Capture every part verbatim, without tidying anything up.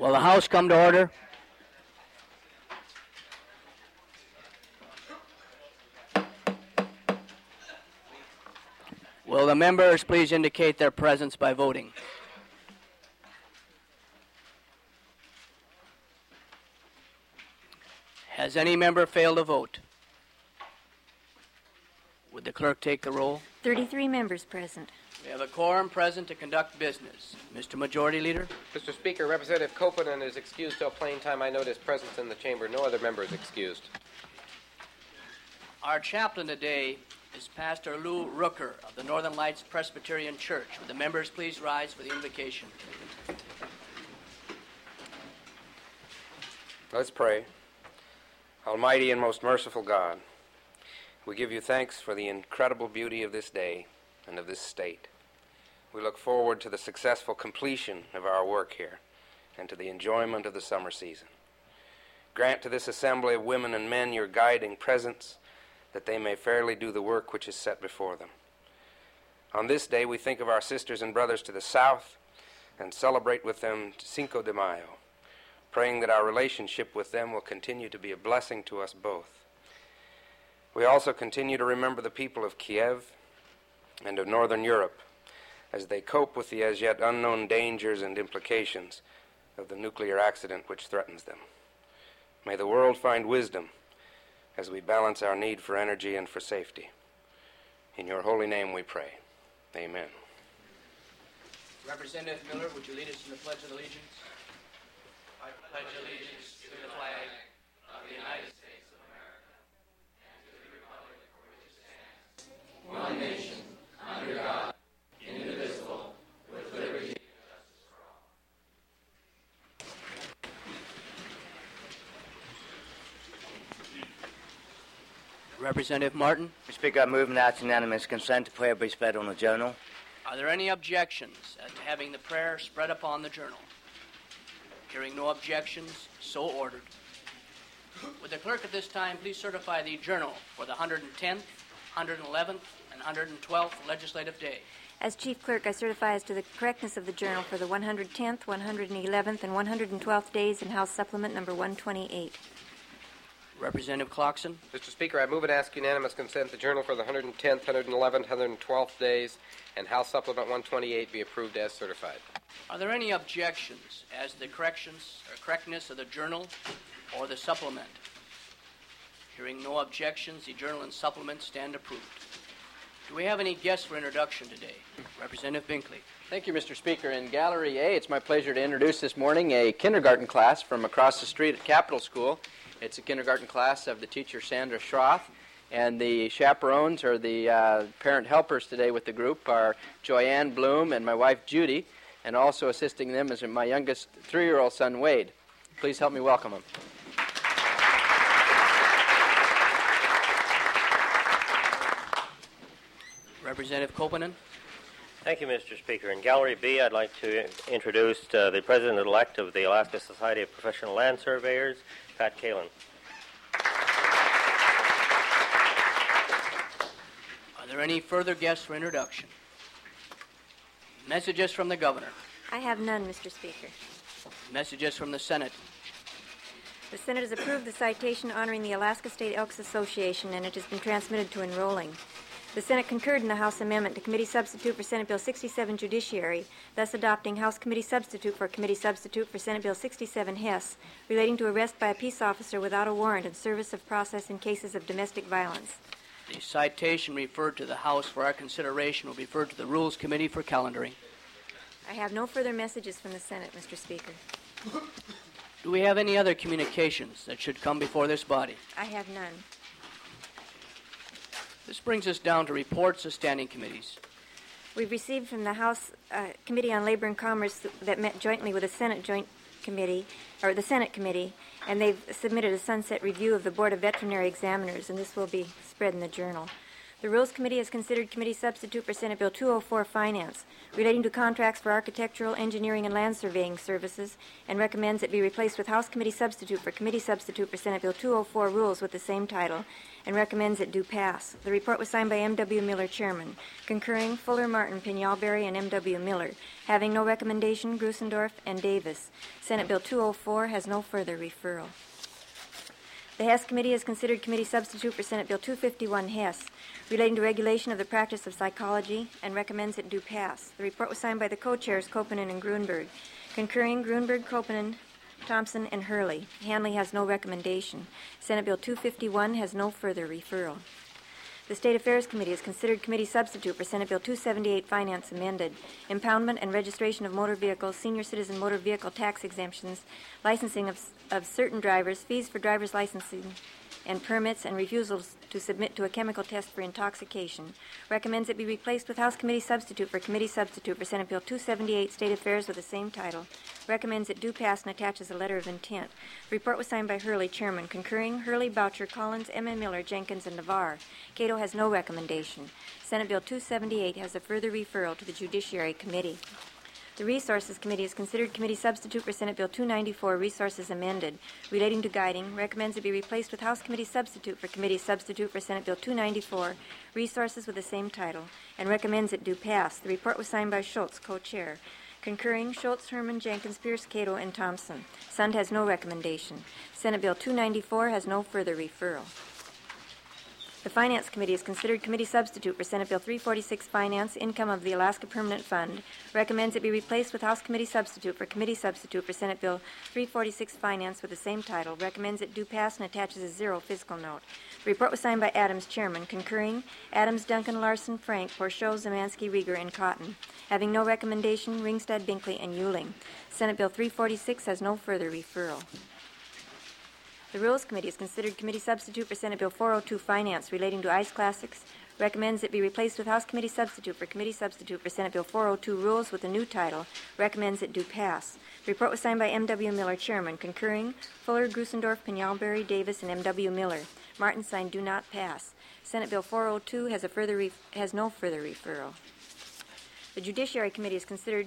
Will the House come to order? Will the members please indicate their presence by voting? Has any member failed to vote? Would the clerk take the roll? thirty-three members present. We have a quorum present to conduct business. Mister Majority Leader? Mister Speaker, Representative Copeland is excused till plain time I note his presence in the chamber. No other member is excused. Our chaplain today is Pastor Lou Rooker of the Northern Lights Presbyterian Church. Would the members please rise for the invocation? Let's pray. Almighty and most merciful God, we give you thanks for the incredible beauty of this day and of this state. We look forward to the successful completion of our work here and to the enjoyment of the summer season. Grant to this assembly of women and men your guiding presence, that they may fairly do the work which is set before them. On this day, we think of our sisters and brothers to the south and celebrate with them Cinco de Mayo, praying that our relationship with them will continue to be a blessing to us both. We also continue to remember the people of Kiev and of Northern Europe as they cope with the as yet unknown dangers and implications of the nuclear accident which threatens them. May the world find wisdom as we balance our need for energy and for safety. In your holy name we pray. Amen. Representative Miller, would you lead us in the Pledge of Allegiance? I pledge allegiance to the flag of the United States of America and to the republic for which it stands, one nation, under God, indivisible, with liberty and justice for all. Representative Martin, Mister Speaker, I move and ask unanimous consent to prayer be spread on the journal. are there any objections as to having the prayer spread upon the journal? Hearing no objections, so ordered. Would the clerk at this time please certify the journal for the one hundred tenth, one hundred eleventh, and one hundred twelfth legislative day? As Chief Clerk, I certify as to the correctness of the journal for the one hundred tenth, one hundred eleventh, and one hundred twelfth days in House Supplement Number one twenty-eight. Representative Clarkson, Mister Speaker, I move and ask unanimous consent the journal for the one hundred tenth, one hundred eleventh, one hundred twelfth days and House Supplement one twenty-eight be approved as certified. are there any objections as to the corrections or correctness of the journal or the supplement? Hearing no objections, the journal and supplement stand approved. Do we have any guests for introduction today? Representative Binkley. Thank you, Mister Speaker. In Gallery A, it's my pleasure to introduce this morning a kindergarten class from across the street at Capitol School. It's a kindergarten class of the teacher Sandra Schroth, and the chaperones or the uh, parent helpers today with the group are Joanne Bloom and my wife Judy, and also assisting them is my youngest three-year-old son Wade. Please help me welcome them. Representative Copeland. Thank you, Mister Speaker. In Gallery B, I'd like to introduce uh, the President-elect of the Alaska Society of Professional Land Surveyors, Pat Kalin. Are there any further guests for introduction? Messages from the Governor. I have none, Mister Speaker. Messages from the Senate. The Senate has approved the citation honoring the Alaska State Elks Association, and it has been transmitted to enrolling. The Senate concurred in the House amendment to Committee Substitute for Senate Bill sixty-seven Judiciary, thus adopting House Committee Substitute for Committee Substitute for Senate Bill sixty-seven Hess, relating to arrest by a peace officer without a warrant and service of process in cases of domestic violence. The citation referred to the House for our consideration will be referred to the Rules Committee for calendaring. I have no further messages from the Senate, Mister Speaker. Do we have any other communications that should come before this body? I have none. This brings us down to reports of standing committees. We've received from the House uh, Committee on Labor and Commerce that met jointly with the Senate Joint Committee, or the Senate Committee, and they've submitted a sunset review of the Board of Veterinary Examiners, and this will be spread in the journal. The Rules Committee has considered committee substitute for Senate Bill two oh four Finance, relating to contracts for architectural, engineering, and land surveying services, and recommends it be replaced with House Committee substitute for committee substitute for Senate Bill two oh four Rules with the same title, and recommends it do pass. The report was signed by M W Miller, Chairman. Concurring, Fuller, Martin, Pinalberry, and M W Miller. Having no recommendation, Grusendorf and Davis. Senate Bill two oh four has no further referral. The Hess Committee has considered committee substitute for Senate Bill two fifty-one Hess, relating to regulation of the practice of psychology, and recommends it do pass. The report was signed by the co-chairs Kopenen and Grunberg. Concurring, Grunberg, Kopenen, Thompson, and Hurley. Hanley has no recommendation. Senate Bill two fifty-one has no further referral. The State Affairs Committee has considered committee substitute for Senate Bill two seventy-eight Finance amended, impoundment and registration of motor vehicles, senior citizen motor vehicle tax exemptions, licensing of, of certain drivers, fees for driver's licensing and permits, and refusals to submit to a chemical test for intoxication. Recommends it be replaced with House Committee substitute for committee substitute for Senate Bill two seventy-eight State Affairs with the same title. Recommends it do pass and attaches a letter of intent. The report was signed by Hurley, Chairman. Concurring, Hurley, Boucher, Collins, M M. Miller, Jenkins, and Navarre. Cato has no recommendation. Senate Bill two seventy-eight has a further referral to the Judiciary Committee. The Resources Committee has considered committee substitute for Senate Bill two ninety-four Resources amended, relating to guiding, recommends it be replaced with House Committee substitute for committee substitute for Senate Bill two ninety-four Resources with the same title, and recommends it do pass. The report was signed by Schultz, co-chair. Concurring, Schultz, Herman, Jenkins, Pierce, Cato, and Thompson. Sund has no recommendation. Senate Bill two ninety-four has no further referral. The Finance Committee has considered committee substitute for Senate Bill three forty-six Finance, Income of the Alaska Permanent Fund, recommends it be replaced with House Committee substitute for committee substitute for Senate Bill three forty-six Finance with the same title, recommends it do pass and attaches a zero fiscal note. The report was signed by Adams, Chairman. Concurring, Adams, Duncan, Larson, Frank, Porchot, Zemansky, Rieger, and Cotton. Having no recommendation, Ringstad, Binkley, and Euling. Senate Bill three forty-six has no further referral. The Rules Committee has considered committee substitute for Senate Bill four oh two Finance relating to ice classics, recommends it be replaced with House Committee substitute for committee substitute for Senate Bill four oh two Rules with a new title, recommends it do pass. The report was signed by M W Miller, Chairman. Concurring, Fuller, Grusendorf, Pinalberry, Davis, and M W Miller. Martin signed do not pass. Senate Bill four oh two has, a further re- has no further referral. The Judiciary Committee has considered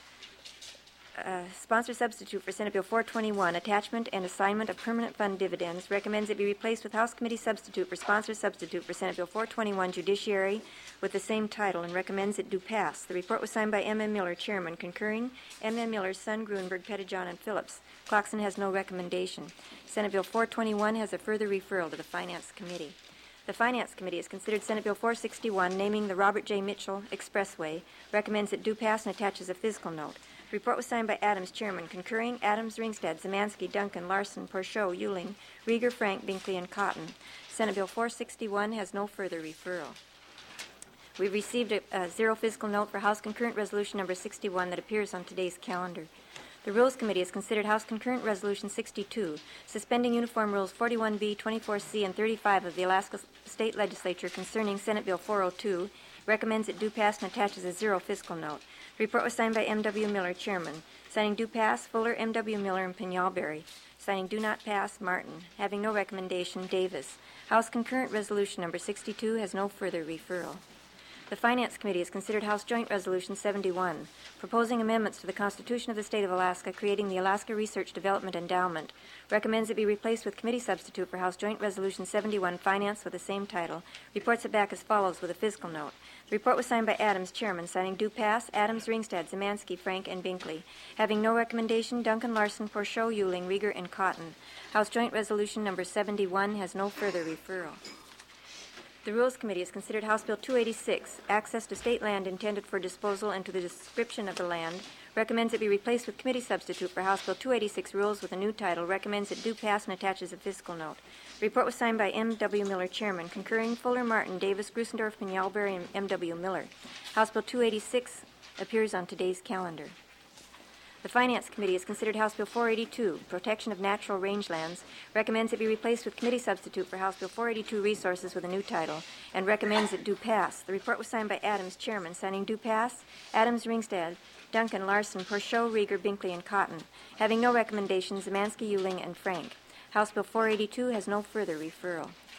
Uh, sponsor substitute for Senate Bill four twenty-one, attachment and assignment of permanent fund dividends, recommends it be replaced with House Committee substitute for sponsor substitute for Senate Bill four twenty-one, Judiciary, with the same title, and recommends it do pass. The report was signed by M M. Miller, Chairman. Concurring, M M. Miller, Sun, Grunberg, Pettijohn, and Phillips. Clarkson has no recommendation. Senate Bill four twenty-one has a further referral to the Finance Committee. The Finance Committee has considered Senate Bill four sixty-one, naming the Robert J. Mitchell Expressway, recommends it do pass and attaches a fiscal note. The report was signed by Adams, Chairman. Concurring, Adams, Ringstad, Zemansky, Duncan, Larson, Porchot, Euling, Rieger, Frank, Binkley, and Cotton. Senate Bill four sixty-one has no further referral. We received a, a zero fiscal note for House Concurrent Resolution number sixty-one that appears on today's calendar. The Rules Committee has considered House Concurrent Resolution sixty-two, suspending Uniform Rules forty-one B, twenty-four C, and thirty-five of the Alaska State Legislature concerning Senate Bill four oh two, recommends it do pass and attaches a zero fiscal note. The report was signed by M W. Miller, Chairman. Signing do pass, Fuller, M W. Miller, and Pinalberry. Signing do not pass, Martin. Having no recommendation, Davis. House Concurrent Resolution number sixty-two has no further referral. The Finance Committee has considered House Joint Resolution seventy-one, proposing amendments to the Constitution of the State of Alaska, creating the Alaska Research Development Endowment. Recommends it be replaced with committee substitute for House Joint Resolution seventy-one, Finance, with the same title. Reports it back as follows with a fiscal note. The report was signed by Adams, Chairman. Signing do pass, Adams, Ringstad, Zemansky, Frank, and Binkley. Having no recommendation, Duncan, Larson, Porchot, Euling, Rieger, and Cotton. House Joint Resolution number seventy-one has no further referral. The Rules Committee has considered House Bill two eighty-six, access to state land intended for disposal and to the description of the land, recommends it be replaced with committee substitute for House Bill two eighty-six Rules with a new title, recommends it do pass and attaches a fiscal note. The report was signed by M W. Miller, Chairman. Concurring, Fuller, Martin, Davis, Grusendorf, Pinalberry, and M W. Miller. House Bill two eighty-six appears on today's calendar. The Finance Committee has considered House Bill four eighty-two, Protection of Natural Rangelands, recommends it be replaced with committee substitute for House Bill four eighty-two Resources with a new title, and recommends it do pass. The report was signed by Adams, Chairman. Signing do pass, Adams, Ringstad, Duncan, Larson, Porchot, Rieger, Binkley, and Cotton. Having no recommendations, Zemansky, Euling, and Frank. House Bill four eighty-two has no further referral.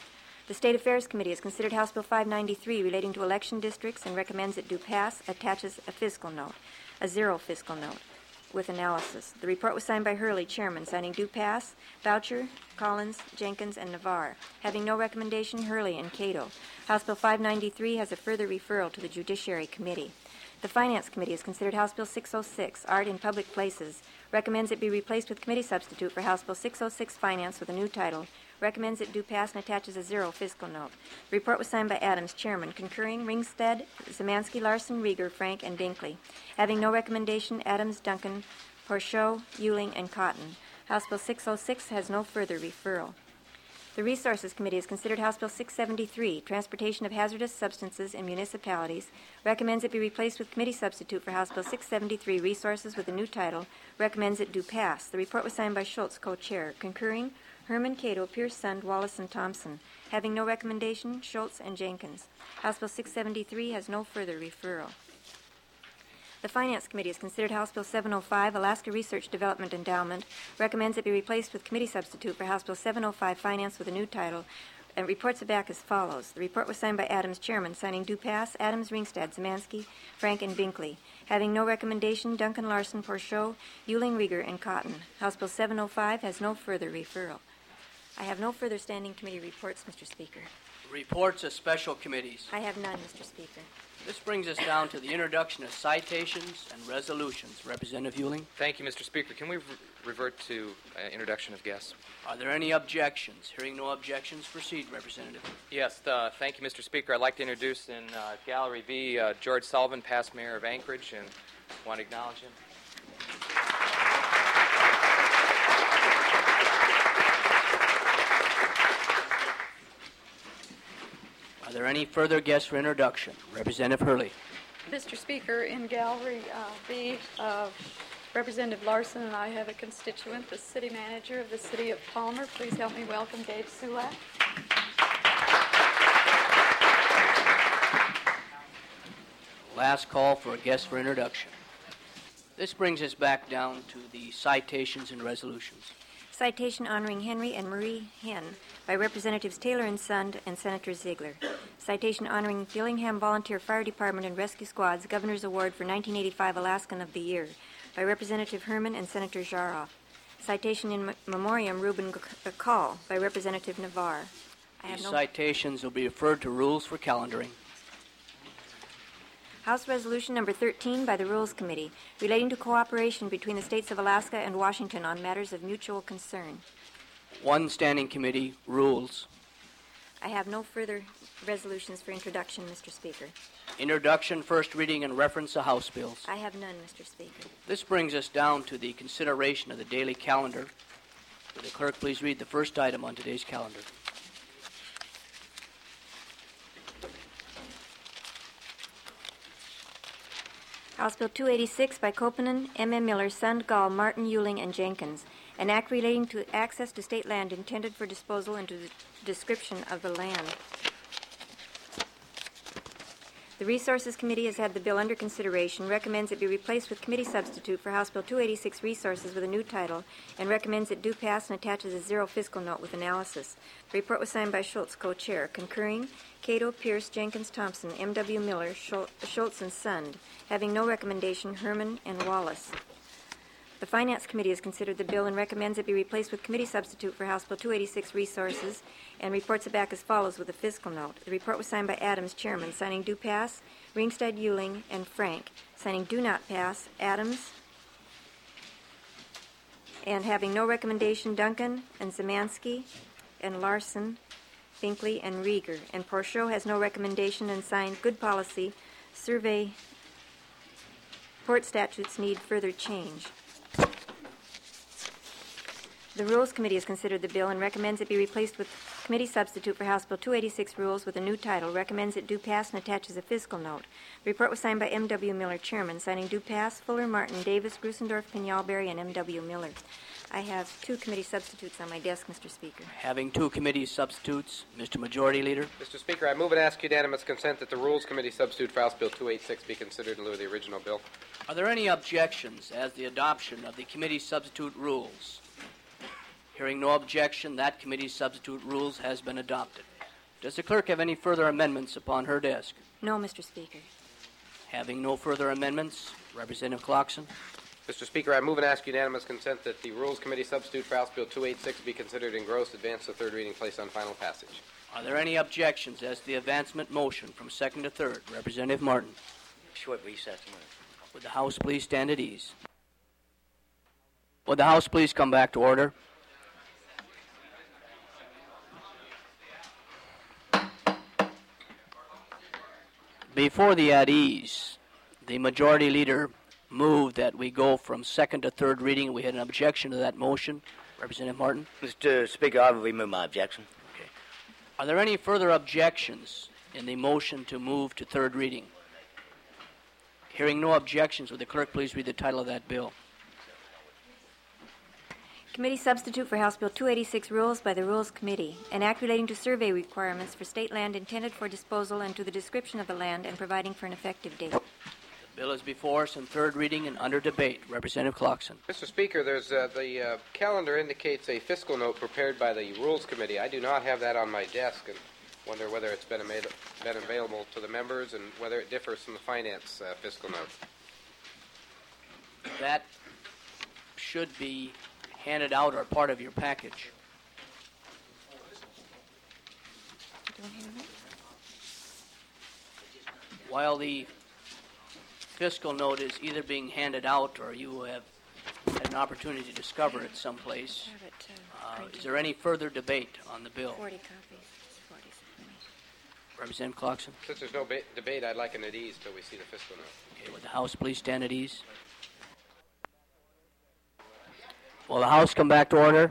The State Affairs Committee has considered House Bill five ninety-three relating to election districts and recommends it do pass, attaches a fiscal note, a zero fiscal note, with analysis. The report was signed by Hurley, Chairman, signing do pass, Boucher, Collins, Jenkins, and Navarre. Having no recommendation, Hurley and Cato. House Bill five ninety-three has a further referral to the Judiciary Committee. The Finance Committee has considered House Bill six oh six, Art in Public Places, recommends it be replaced with committee substitute for House Bill six oh six, Finance, with a new title, recommends it do pass and attaches a zero fiscal note. The report was signed by Adams, Chairman, concurring Ringstead, Zemansky, Larson, Rieger, Frank, and Binkley. Having no recommendation, Adams, Duncan, Porchot, Euling, and Cotton. House Bill six oh six has no further referral. The Resources Committee has considered House Bill six seventy-three, Transportation of Hazardous Substances in Municipalities, recommends it be replaced with committee substitute for House Bill six seventy-three, Resources, with a new title, recommends it do pass. The report was signed by Schultz, co-chair, concurring Herman, Cato, Pierce, Sund, Wallace, and Thompson. Having no recommendation, Schultz and Jenkins. House Bill six seventy-three has no further referral. The Finance Committee has considered House Bill seven oh five, Alaska Research Development Endowment, recommends it be replaced with committee substitute for House Bill seven oh five, Finance, with a new title, and reports it back as follows. The report was signed by Adams, Chairman, signing do pass, Adams, Ringstad, Zemansky, Frank, and Binkley. Having no recommendation, Duncan, Larson, Porchot, Euling, Rieger, and Cotton. House Bill seven oh five has no further referral. I have no further standing committee reports, Mister Speaker. Reports of special committees. I have none, Mister Speaker. This brings us down to the introduction of citations and resolutions. Representative Euling. Thank you, Mister Speaker. Can we re- revert to uh, introduction of guests? Are there any objections? Hearing no objections, proceed, Representative. Yes, uh, thank you, Mister Speaker. I'd like to introduce in uh, Gallery B uh, George Sullivan, past mayor of Anchorage, and want to acknowledge him. Are there any further guests for introduction? Representative Hurley. Mister Speaker, in Gallery uh, B, uh, Representative Larson and I have a constituent, the city manager of the city of Palmer. Please help me welcome Dave Sulak. Last call for a guest for introduction. This brings us back down to the citations and resolutions. Citation honoring Henry and Marie Henn by Representatives Taylor and Sund and Senator Ziegler. Citation honoring Gillingham Volunteer Fire Department and Rescue Squad's Governor's Award for nineteen eighty-five Alaskan of the Year by Representative Herman and Senator Jaroff. Citation in memoriam Reuben Call by Representative Navarre. I have These no citations will be referred to rules for calendaring. House Resolution Number thirteen by the Rules Committee relating to cooperation between the states of Alaska and Washington on matters of mutual concern. One standing committee, rules. I have no further resolutions for introduction, Mister Speaker. Introduction, first reading, and reference to House bills. I have none, Mister Speaker. This brings us down to the consideration of the daily calendar. Would the clerk please read the first item on today's calendar? House Bill two eighty-six by Kopenen, M M. Miller, Sund, Gall, Martin, Euling, and Jenkins. An act relating to access to state land intended for disposal and to the description of the land. The Resources Committee has had the bill under consideration, recommends it be replaced with committee substitute for House Bill two eighty-six Resources with a new title, and recommends it do pass and attaches a zero fiscal note with analysis. The report was signed by Schultz, co-chair, concurring Cato, Pierce, Jenkins, Thompson, M W. Miller, Schultz, and Sund. Having no recommendation, Herman and Wallace. The Finance Committee has considered the bill and recommends it be replaced with committee substitute for House Bill two eighty-six Resources and reports it back as follows with a fiscal note. The report was signed by Adams, Chairman, signing do pass, Ringstad, Euling, and Frank, signing do not pass, Adams, and having no recommendation, Duncan and Zemansky and Larson, Binkley, and Rieger. And Porchot has no recommendation and signed good policy, survey, port statutes need further change. The Rules Committee has considered the bill and recommends it be replaced with committee substitute for House Bill two eighty-six Rules with a new title, recommends it do pass and attaches a fiscal note. The report was signed by M W. Miller, Chairman, signing do pass, Fuller, Martin, Davis, Grusendorf, Pinalberry, and M W. Miller. I have two committee substitutes on my desk, Mister Speaker. Having two committee substitutes, Mister Majority Leader. Mister Speaker, I move and ask unanimous consent that the Rules Committee substitute for House Bill two eighty-six be considered in lieu of the original bill. Are there any objections as the adoption of the committee substitute rules? Hearing no objection, that committee's substitute rules has been adopted. Does the clerk have any further amendments upon her desk? No, Mister Speaker. Having no further amendments, Representative Clarkson. Mister Speaker, I move and ask unanimous consent that the Rules Committee substitute for House Bill two eighty-six be considered engrossed, advanced to third reading, placed on final passage. Are there any objections as to the advancement motion from second to third? Representative Martin. Short recess. Would the House please stand at ease? Would the House please come back to order? Before the at ease, the majority leader moved that we go from second to third reading. We had an objection to that motion. Representative Martin. Mister Speaker, I will remove my objection. Okay. Are there any further objections in the motion to move to third reading? Hearing no objections, would the clerk please read the title of that bill? Committee substitute for House Bill two eighty-six rules by the Rules Committee, an act relating to survey requirements for state land intended for disposal and to the description of the land and providing for an effective date. The bill is before us in third reading and under debate. Representative Clarkson. Mister Speaker, there's uh, the uh, calendar indicates a fiscal note prepared by the Rules Committee. I do not have that on my desk and wonder whether it's been, made, been available to the members and whether it differs from the finance uh, fiscal note. That should be handed out or part of your package. While the fiscal note is either being handed out or you have had an opportunity to discover it someplace, uh, is there any further debate on the bill? forty copies. forty. Representative Clarkson. Since there's no ba- debate, I'd like an at ease till we see the fiscal note. Okay, would the House please stand at ease? Will the House come back to order?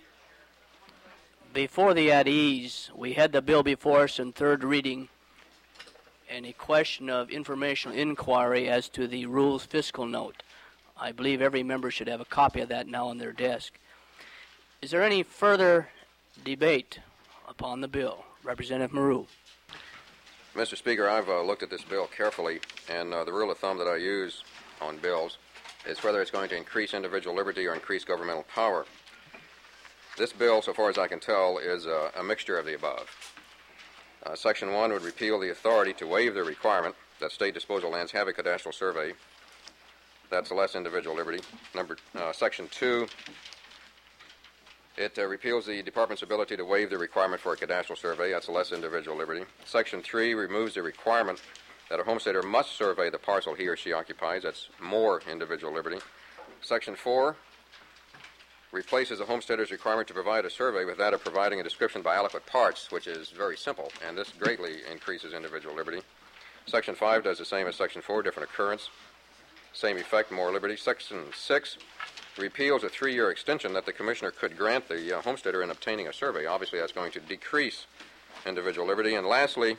Before the at ease, we had the bill before us in third reading and a question of informational inquiry as to the rules fiscal note. I believe every member should have a copy of that now on their desk. Is there any further debate upon the bill? Representative Maru. Mister Speaker, I've uh, looked at this bill carefully, and uh, the rule of thumb that I use on bills is whether it's going to increase individual liberty or increase governmental power. This bill, so far as I can tell, is a, a mixture of the above. Uh, Section one would repeal the authority to waive the requirement that state disposal lands have a cadastral survey. That's less individual liberty. Number uh, Section two, it uh, repeals the department's ability to waive the requirement for a cadastral survey. That's less individual liberty. Section three removes the requirement that a homesteader must survey the parcel he or she occupies. That's more individual liberty. Section four replaces a homesteader's requirement to provide a survey with that of providing a description by adequate parts, which is very simple, and this greatly increases individual liberty. Section five does the same as Section four, different occurrence, same effect, more liberty. Section six repeals a three-year extension that the commissioner could grant the uh, homesteader in obtaining a survey. Obviously, that's going to decrease individual liberty. And lastly,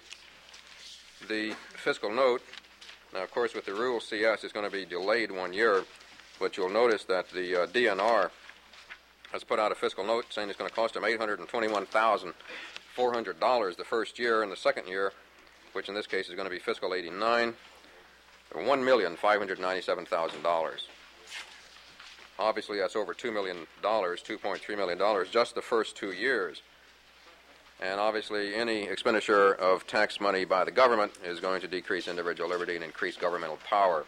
the fiscal note, now of course with the rules C S, it's going to be delayed one year, but you'll notice that the uh, D N R has put out a fiscal note saying it's going to cost them eight hundred twenty-one thousand four hundred dollars the first year, and the second year, which in this case is going to be fiscal eighty-nine, one million five hundred ninety-seven thousand dollars. Obviously that's over two million dollars, two point three million dollars just the first two years. And obviously any expenditure of tax money by the government is going to decrease individual liberty and increase governmental power.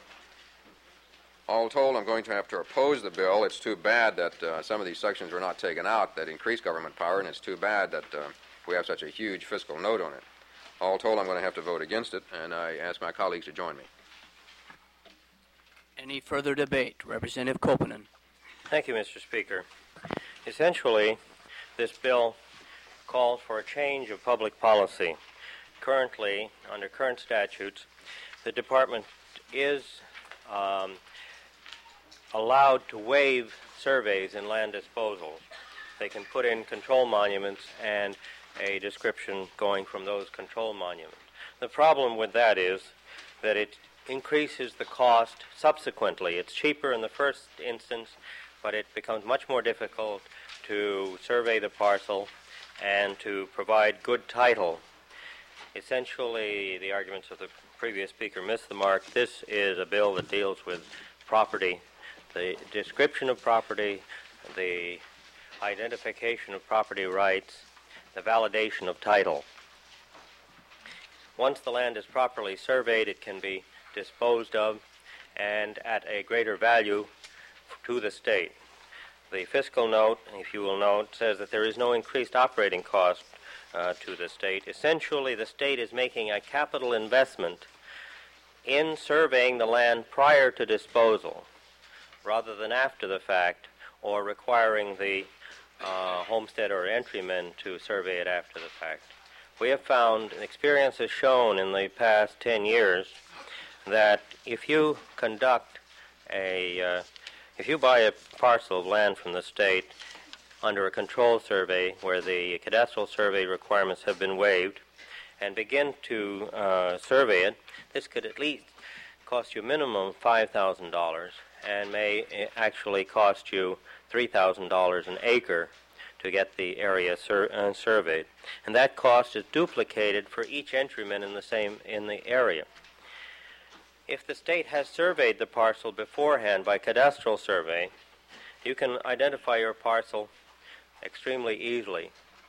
All told, I'm going to have to oppose the bill. It's too bad that uh, some of these sections were not taken out that increase government power, and it's too bad that uh, we have such a huge fiscal note on it. All told, I'm going to have to vote against it, and I ask my colleagues to join me. Any further debate? Representative Kopinen. Thank you, Mister Speaker. Essentially, this bill calls for a change of public policy. Currently, under current statutes, the department is um, allowed to waive surveys in land disposals. They can put in control monuments and a description going from those control monuments. The problem with that is that it increases the cost subsequently. It's cheaper in the first instance, but it becomes much more difficult to survey the parcel and to provide good title. Essentially, the arguments of the previous speaker missed the mark. This is a bill that deals with property, the description of property, the identification of property rights, the validation of title. Once the land is properly surveyed, it can be disposed of and at a greater value to the state. The fiscal note, if you will note, says that there is no increased operating cost uh, to the state. Essentially, the state is making a capital investment in surveying the land prior to disposal rather than after the fact, or requiring the uh, homestead or entrymen to survey it after the fact. We have found, and experience has shown in the past ten years, that if you conduct a, uh, if you buy a parcel of land from the state under a control survey where the cadastral survey requirements have been waived and begin to uh, survey it, this could at least cost you a minimum of five thousand dollars and may actually cost you three thousand dollars an acre to get the area sur- uh, surveyed. And that cost is duplicated for each entryman in the same in the area. If the state has surveyed the parcel beforehand by cadastral survey, you can identify your parcel extremely easily,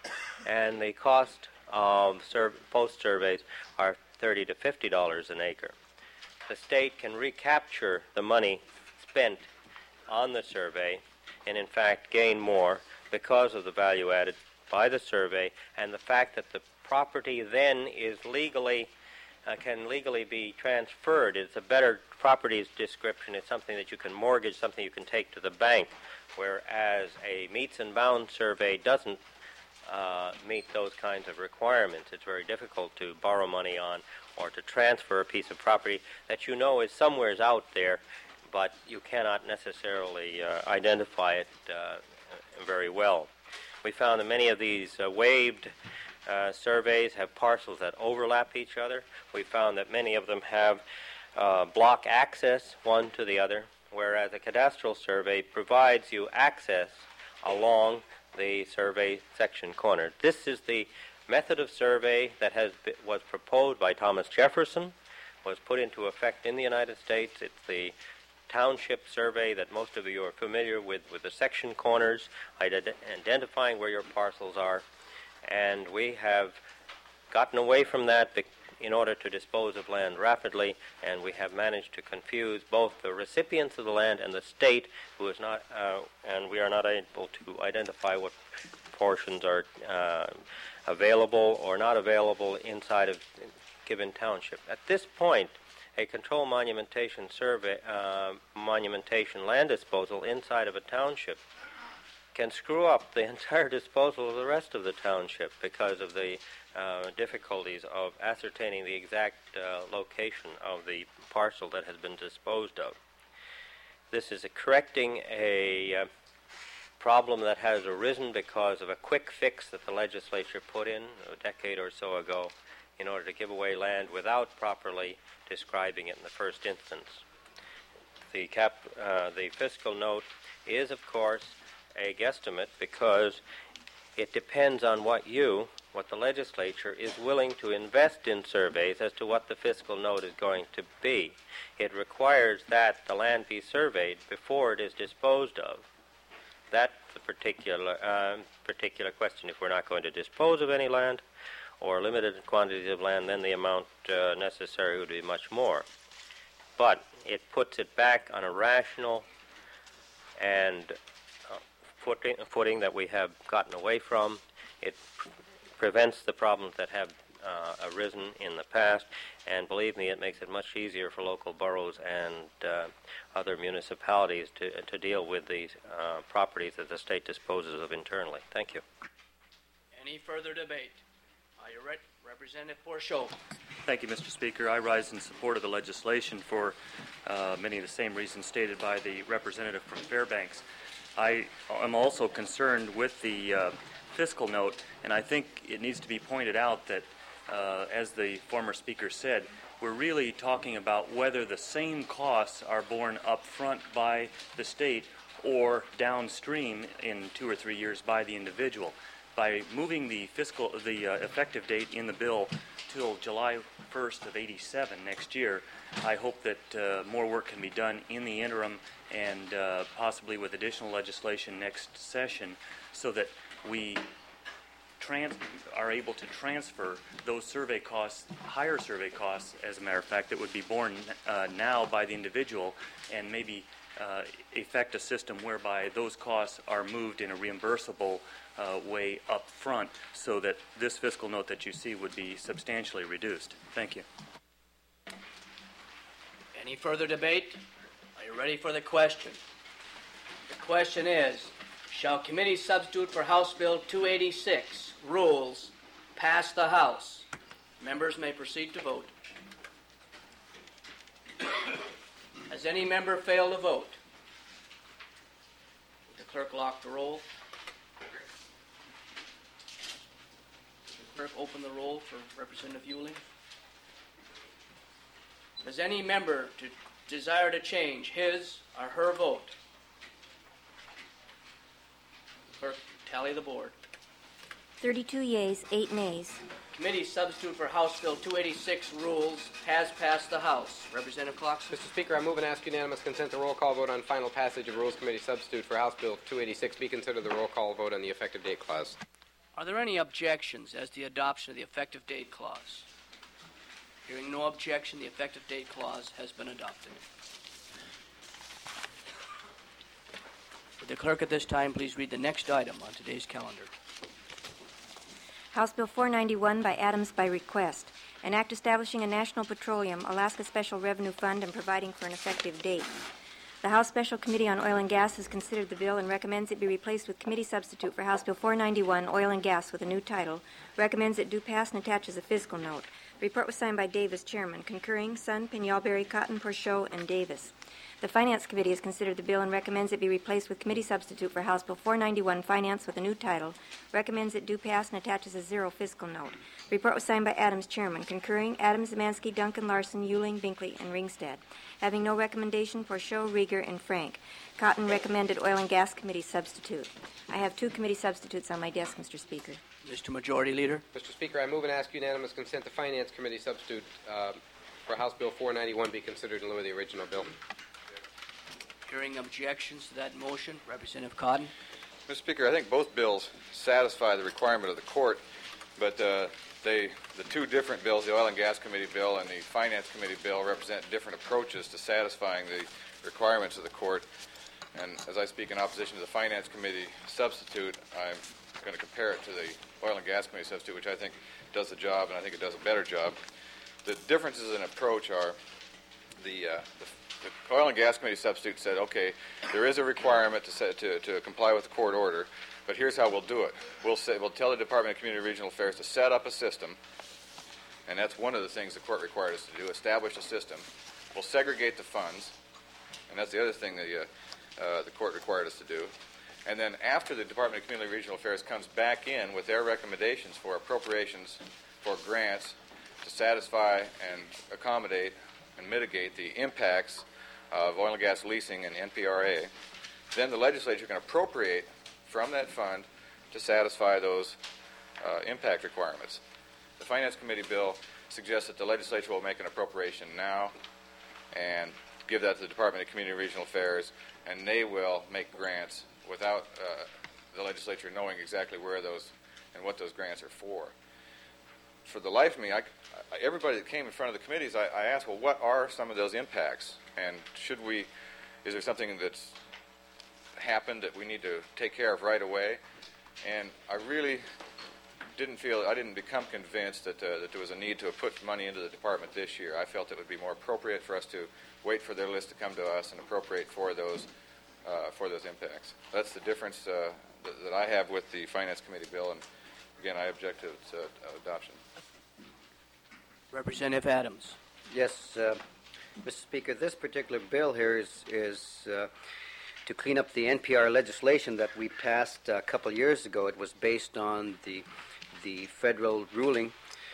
and the cost of sur- post-surveys are thirty to fifty dollars an acre. The state can recapture the money spent on the survey and in fact gain more because of the value added by the survey and the fact that the property then is legally uh, can legally be transferred. It's a better properties description. It's something that you can mortgage, something you can take to the bank, whereas a meets and bounds survey doesn't uh, meet those kinds of requirements. It's very difficult to borrow money on or to transfer a piece of property that you know is somewheres out there, but you cannot necessarily uh, identify it uh, very well. We found that many of these uh, waived uh, surveys have parcels that overlap each other. We found that many of them have uh, block access one to the other, whereas a cadastral survey provides you access along the survey section corner. This is the method of survey that has been, was proposed by Thomas Jefferson, was put into effect in the United States. It's the township survey that most of you are familiar with, with the section corners, ident- identifying where your parcels are. And we have gotten away from that be- in order to dispose of land rapidly, and we have managed to confuse both the recipients of the land and the state, who is not, uh, and we are not able to identify what portions are uh, available or not available inside of given township. At this point, a control monumentation survey, uh, monumentation land disposal inside of a township can screw up the entire disposal of the rest of the township because of the uh, difficulties of ascertaining the exact uh, location of the parcel that has been disposed of. This is a correcting a uh, problem that has arisen because of a quick fix that the legislature put in a decade or so ago in order to give away land without properly describing it in the first instance. The cap, uh, the fiscal note is, of course, a guesstimate because it depends on what you, what the legislature, is willing to invest in surveys as to what the fiscal note is going to be. It requires that the land be surveyed before it is disposed of. That's the particular, uh, particular question. If we're not going to dispose of any land, or limited quantities of land, then the amount uh, necessary would be much more. But it puts it back on a rational and uh, footing, footing that we have gotten away from. It pr- prevents the problems that have uh, arisen in the past, and believe me, it makes it much easier for local boroughs and uh, other municipalities to, to deal with these uh, properties that the state disposes of internally. Thank you. Any further debate? Are you ready? Representative Porchot. Thank you, Mister Speaker. I rise in support of the legislation for uh, many of the same reasons stated by the representative from Fairbanks. I am also concerned with the uh, fiscal note, and I think it needs to be pointed out that, uh, as the former speaker said, we're really talking about whether the same costs are borne up front by the state or downstream in two or three years by the individual. By moving the fiscal, the uh, effective date in the bill till July first of eighty-seven next year, I hope that uh, more work can be done in the interim and uh, possibly with additional legislation next session so that we trans- are able to transfer those survey costs, higher survey costs, as a matter of fact, that would be borne uh, now by the individual, and maybe uh, effect a system whereby those costs are moved in a reimbursable uh, way up front, so that this fiscal note that you see would be substantially reduced. Thank you. Any further debate? Are you ready for the question? The question is, shall committee substitute for House Bill two eighty-six rules pass the House? Members may proceed to vote. Has any member failed to vote? Would the clerk lock the roll? Would the clerk open the roll for Representative Ewing? Does any member to desire to change his or her vote? Clerk, tally the board. thirty-two yeas, eight nays. Committee substitute for House Bill two eighty-six rules has passed the House. Representative Clarkson. Mister Speaker, I move and ask unanimous consent the roll call vote on final passage of Rules Committee substitute for House Bill two eighty-six be considered the roll call vote on the effective date clause. Are there any objections as to the adoption of the effective date clause? Hearing no objection, the effective date clause has been adopted. Would the clerk at this time please read the next item on today's calendar? House Bill four ninety-one by Adams by request. An act establishing a National Petroleum Alaska Special Revenue Fund and providing for an effective date. The House Special Committee on Oil and Gas has considered the bill and recommends it be replaced with committee substitute for House Bill four ninety-one, Oil and Gas, with a new title. Recommends it do pass and attaches a fiscal note. The report was signed by Davis, Chairman. Concurring, Sun, Pinalberry, Cotton, Porchot, and Davis. The Finance Committee has considered the bill and recommends it be replaced with committee substitute for House Bill four ninety-one, Finance, with a new title. Recommends it do pass and attaches a zero fiscal note. The report was signed by Adams, Chairman. Concurring, Adams, Zemansky, Duncan, Larson, Euling, Binkley, and Ringstad. Having no recommendation, Porchot, Rieger, and Frank. Cotton recommended Oil and Gas Committee substitute. I have two committee substitutes on my desk, Mister Speaker. Mister Majority Leader. Mister Speaker, I move and ask unanimous consent the Finance Committee substitute uh, for House Bill four ninety-one be considered in lieu of the original bill. Hearing objections to that motion, Representative Cotton. Mister Speaker, I think both bills satisfy the requirement of the court, but uh, they, the two different bills, the Oil and Gas Committee bill and the Finance Committee bill, represent different approaches to satisfying the requirements of the court. And as I speak in opposition to the Finance Committee substitute, I'm going to compare it to the Oil and Gas Committee substitute, which I think does the job, and I think it does a better job. The differences in approach are the, uh, the The Oil and Gas Committee substitute said, okay, there is a requirement to, set, to, to comply with the court order, but here's how we'll do it. We'll, say, we'll tell the Department of Community and Regional Affairs to set up a system, and that's one of the things the court required us to do, establish a system. We'll segregate the funds, and that's the other thing the, uh, uh, the court required us to do. And then after the Department of Community and Regional Affairs comes back in with their recommendations for appropriations for grants to satisfy and accommodate and mitigate the impacts of oil and gas leasing and N P R A, then the legislature can appropriate from that fund to satisfy those uh, impact requirements. The Finance Committee bill suggests that the legislature will make an appropriation now and give that to the Department of Community and Regional Affairs, and they will make grants without uh, the legislature knowing exactly where those and what those grants are for. For the life of me, I, I, everybody that came in front of the committees, I, I asked, well, what are some of those impacts? And should we, is there something that's happened that we need to take care of right away? And I really didn't feel, I didn't become convinced that, uh, that there was a need to put money into the department this year. I felt it would be more appropriate for us to wait for their list to come to us and appropriate for those, uh, for those impacts. That's the difference uh, that, that I have with the Finance Committee bill, and again, I object to its uh, adoption. Representative Adams. Yes, uh, Mister Speaker, this particular bill here is, is uh, to clean up the N P R legislation that we passed a couple of years ago. It was based on the the federal ruling,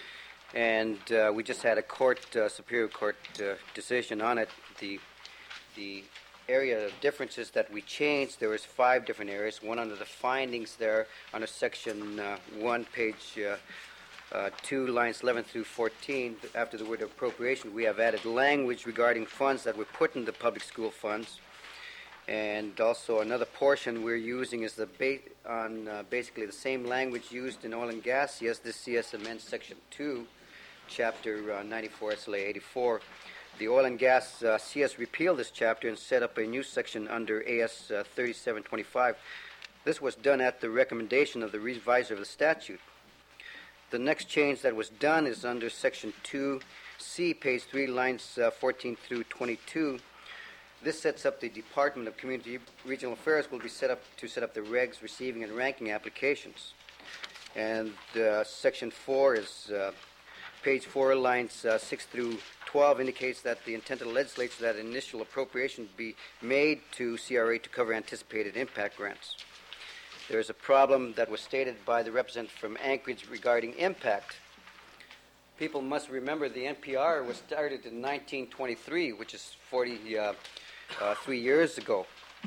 and uh, we just had a court, uh, Superior Court uh, decision on it. The the area of differences that we changed, there was five different areas. One under the findings there, under section uh, one, page uh, uh, two, lines eleven through fourteen, after the word appropriation, we have added language regarding funds that were put in the public school funds. And also another portion we're using is the ba- on uh, basically the same language used in oil and gas. Yes, this C S amends Section two, Chapter uh, ninety-four, S L A eighty-four. The oil and gas uh, C S repealed this chapter and set up a new section under A S uh, thirty-seven twenty-five. This was done at the recommendation of the revisor of the statute. The next change that was done is under Section two C, page three, lines uh, fourteen through twenty-two. This sets up the Department of Community Regional Affairs will be set up to set up the regs, receiving, and ranking applications. And uh, Section four is uh, page four, lines uh, six through twelve, indicates that the intent of the legislature that initial appropriation be made to C R A to cover anticipated impact grants. There is a problem that was stated by the representative from Anchorage regarding impact. People must remember the N P R was started in nineteen twenty-three, which is forty-three uh, uh, years ago.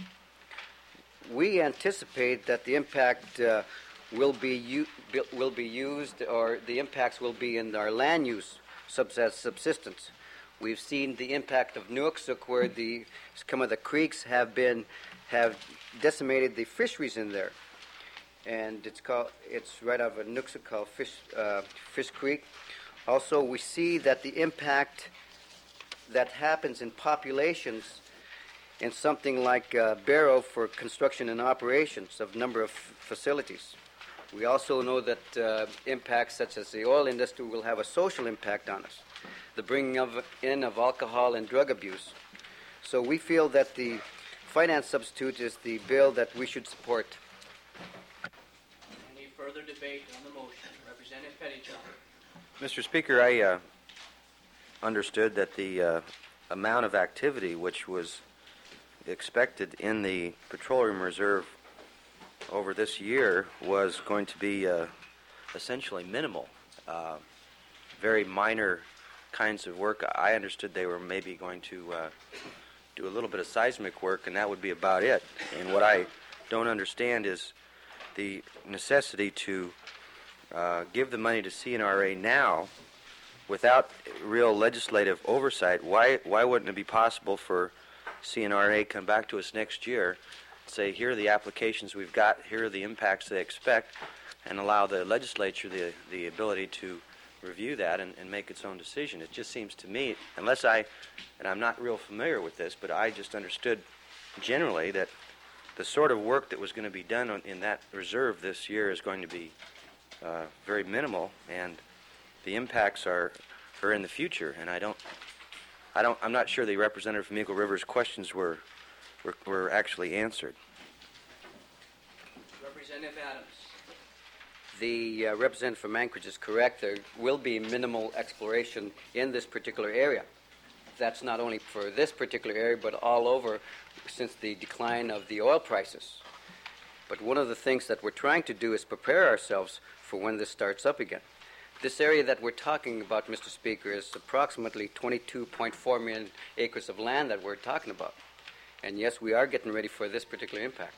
We anticipate that the impact uh, will be u- will be used, or the impacts will be in our land use subs- as subsistence. We've seen the impact of Nuiqsut, where the some of the creeks have been have decimated the fisheries in there, and it's called it's right out of Nuiqsut called Fish uh, Fish Creek. Also, we see that the impact that happens in populations in something like uh, Barrow for construction and operations of number of f- facilities. We also know that uh, impacts such as the oil industry will have a social impact on us, the bringing of, in of alcohol and drug abuse. So we feel that the finance substitute is the bill that we should support. Any further debate on the motion? Representative Pettyjohn. Mister Speaker, I uh, understood that the uh, amount of activity which was expected in the petroleum reserve over this year was going to be uh, essentially minimal, uh, very minor kinds of work. I understood they were maybe going to uh, do a little bit of seismic work, and that would be about it. And what I don't understand is the necessity to uh, give the money to C N R A now without real legislative oversight. Why, why wouldn't it be possible for C N R A come back to us next year, say, here are the applications we've got, here are the impacts they expect, and allow the legislature the, the ability to review that and, and make its own decision? It just seems to me, unless I, and I'm not real familiar with this, but I just understood generally that the sort of work that was going to be done on, in that reserve this year is going to be uh, very minimal, and the impacts are, are in the future, and I don't I don't, I'm not sure the representative from Eagle River's questions were, were, were actually answered. Representative Adams. The uh, representative from Anchorage is correct. There will be minimal exploration in this particular area. That's not only for this particular area, but all over since the decline of the oil prices. But one of the things that we're trying to do is prepare ourselves for when this starts up again. This area that we're talking about, Mister Speaker, is approximately twenty-two point four million acres of land that we're talking about. And yes, we are getting ready for this particular impact.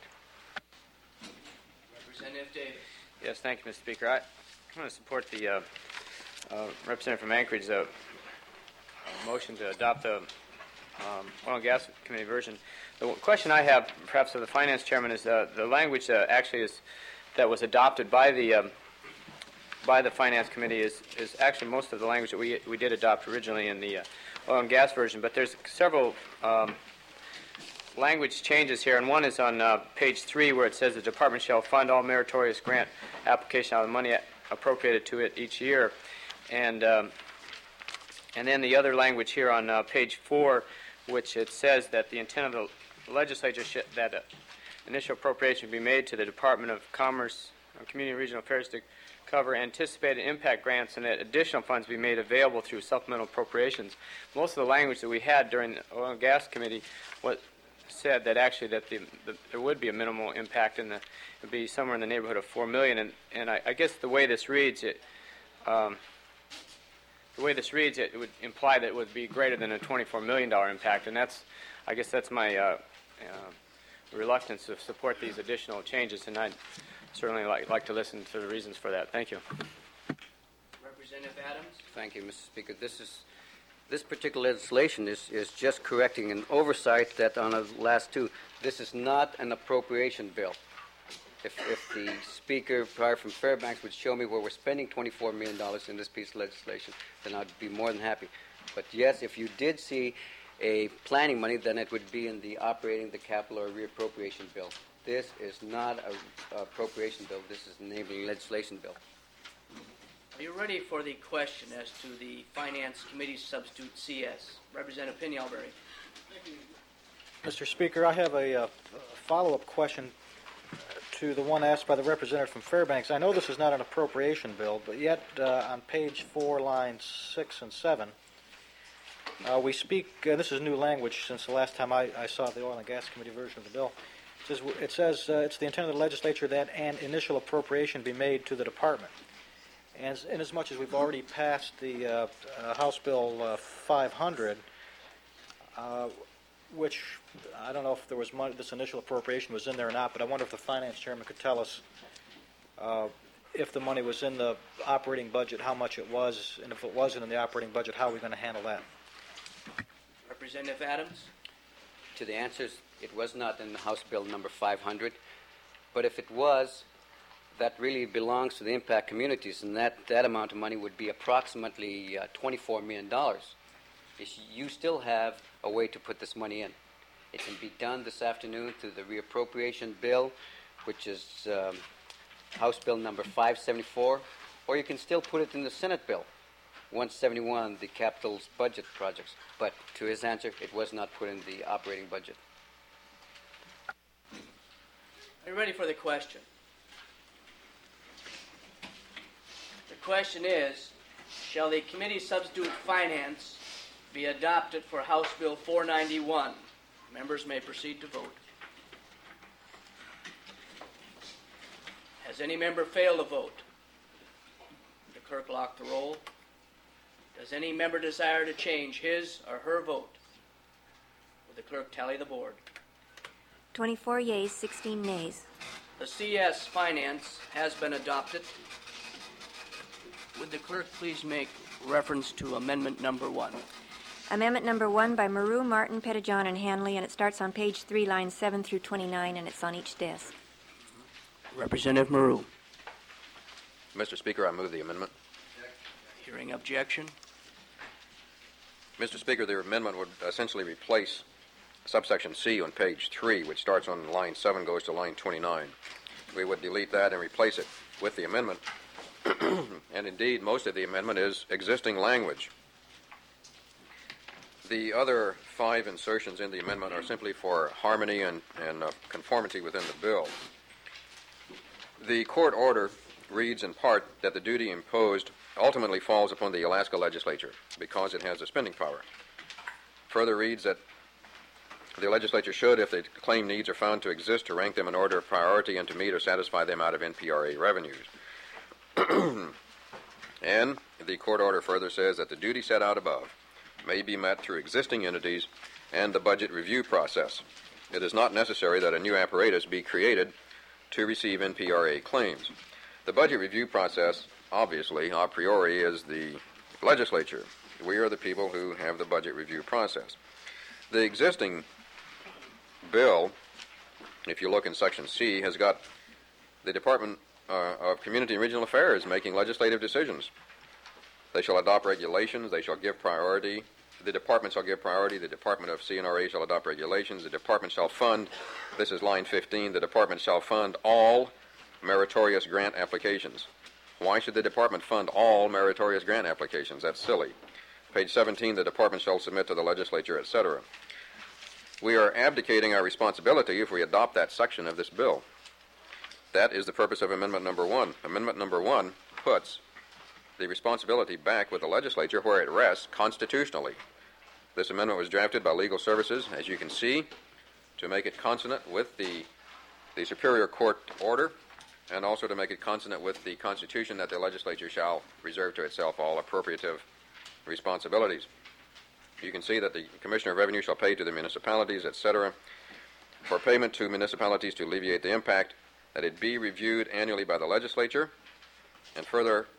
Representative Davis. Yes, thank you, Mister Speaker. I, I'm going to support the uh, uh, representative from Anchorage uh, motion to adopt the um, Oil and Gas Committee version. The question I have, perhaps of the Finance Chairman, is uh, the language uh, actually is that was adopted by the um, by the Finance Committee is, is actually most of the language that we we did adopt originally in the uh, oil and gas version, but there's several um, language changes here, and one is on uh, page three where it says the Department shall fund all meritorious grant application out of the money appropriated to it each year, and um, and then the other language here on uh, page four, which it says that the intent of the legislature should, that uh, initial appropriation be made to the Department of Commerce, uh, Community and Regional Affairs to cover anticipated impact grants, and that additional funds be made available through supplemental appropriations. Most of the language that we had during the Oil and Gas Committee was said that actually that the, the, there would be a minimal impact, and it would be somewhere in the neighborhood of four million. And and I, I guess the way this reads, it um, the way this reads, it, it would imply that it would be greater than a twenty-four million dollar impact, and that's I guess that's my uh, uh, reluctance to support these additional changes, and I'd certainly like, like to listen to the reasons for that. Thank you. Representative Adams. Thank you, Mister Speaker. This is This particular legislation is, is just correcting an oversight that on the last two, this is not an appropriation bill. If, if the speaker prior from Fairbanks would show me where we're spending twenty-four million dollars in this piece of legislation, then I'd be more than happy. But yes, if you did see a planning money, then it would be in the operating, the capital, or reappropriation bill. This is not a, a appropriation bill. This is an enabling legislation bill. Are you ready for the question as to the Finance Committee substitute C S? Representative Penny-Albury. Mister Speaker, I have a, uh follow-up question to the one asked by the representative from Fairbanks. I know this is not an appropriation bill, but yet uh, on page four, lines six and seven, uh, we speak, uh, this is new language since the last time I, I saw the Oil and Gas Committee version of the bill. It says, it says uh, it's the intent of the legislature that an initial appropriation be made to the department. And inasmuch as we've already passed the uh, uh, House Bill uh, five hundred, uh, which I don't know if there was money, this initial appropriation was in there or not, but I wonder if the finance chairman could tell us uh, if the money was in the operating budget, how much it was, and if it wasn't in the operating budget, how are we going to handle that? Representative Adams. To the answers, it was not in the House Bill number five hundred, but if it was, that really belongs to the impact communities, and that, that amount of money would be approximately uh, twenty-four million dollars. You still have a way to put this money in. It can be done this afternoon through the reappropriation bill, which is um, House Bill number five seventy-four, or you can still put it in the Senate bill, one seventy-one, the capital's budget projects. But to his answer, it was not put in the operating budget. Are you ready for the question? The question is, shall the committee substitute finance be adopted for House Bill four ninety-one? Members may proceed to vote. Has any member failed to vote? The clerk lock the roll. Does any member desire to change his or her vote? Will the clerk tally the board? twenty-four yeas, sixteen nays. The C S Finance has been adopted. Would the clerk please make reference to amendment number one? Amendment number one by Maru, Martin, Pettijohn, and Hanley, and it starts on page three, lines seven through twenty-nine, and it's on each desk. Representative Maru. Mister Speaker, I move the amendment. Hearing objection. Mister Speaker, the amendment would essentially replace subsection C on page three, which starts on line seven, goes to line twenty-nine. We would delete that and replace it with the amendment. And indeed, most of the amendment is existing language. The other five insertions in the amendment are simply for harmony and, and uh, conformity within the bill. The court order reads in part that the duty imposed ultimately falls upon the Alaska legislature because it has the spending power. Further reads that the legislature should, if the claimed needs are found to exist, to rank them in order of priority and to meet or satisfy them out of N P R A revenues. And the court order further says that the duty set out above may be met through existing entities and the budget review process. It is not necessary that a new apparatus be created to receive N P R A claims. The budget review process, obviously, a priori, is the legislature. We are the people who have the budget review process. The existing bill, if you look in section C, has got the Department uh, of Community and Regional Affairs making legislative decisions. They shall adopt regulations. They shall give priority. The department shall give priority. The Department of C N R A shall adopt regulations. The department shall fund, this is line fifteen, the department shall fund all meritorious grant applications. Why should the department fund all meritorious grant applications? That's silly. Page seventeen, the department shall submit to the legislature, et cetera. We are abdicating our responsibility if we adopt that section of this bill. That is the purpose of Amendment Number One. Amendment Number One puts the responsibility back with the legislature where it rests constitutionally. This amendment was drafted by Legal Services, as you can see, to make it consonant with the, the Superior Court order and also to make it consonant with the Constitution that the legislature shall reserve to itself all appropriative responsibilities. You can see that the Commissioner of Revenue shall pay to the municipalities, et cetera, for payment to municipalities to alleviate the impact, that it be reviewed annually by the legislature, and further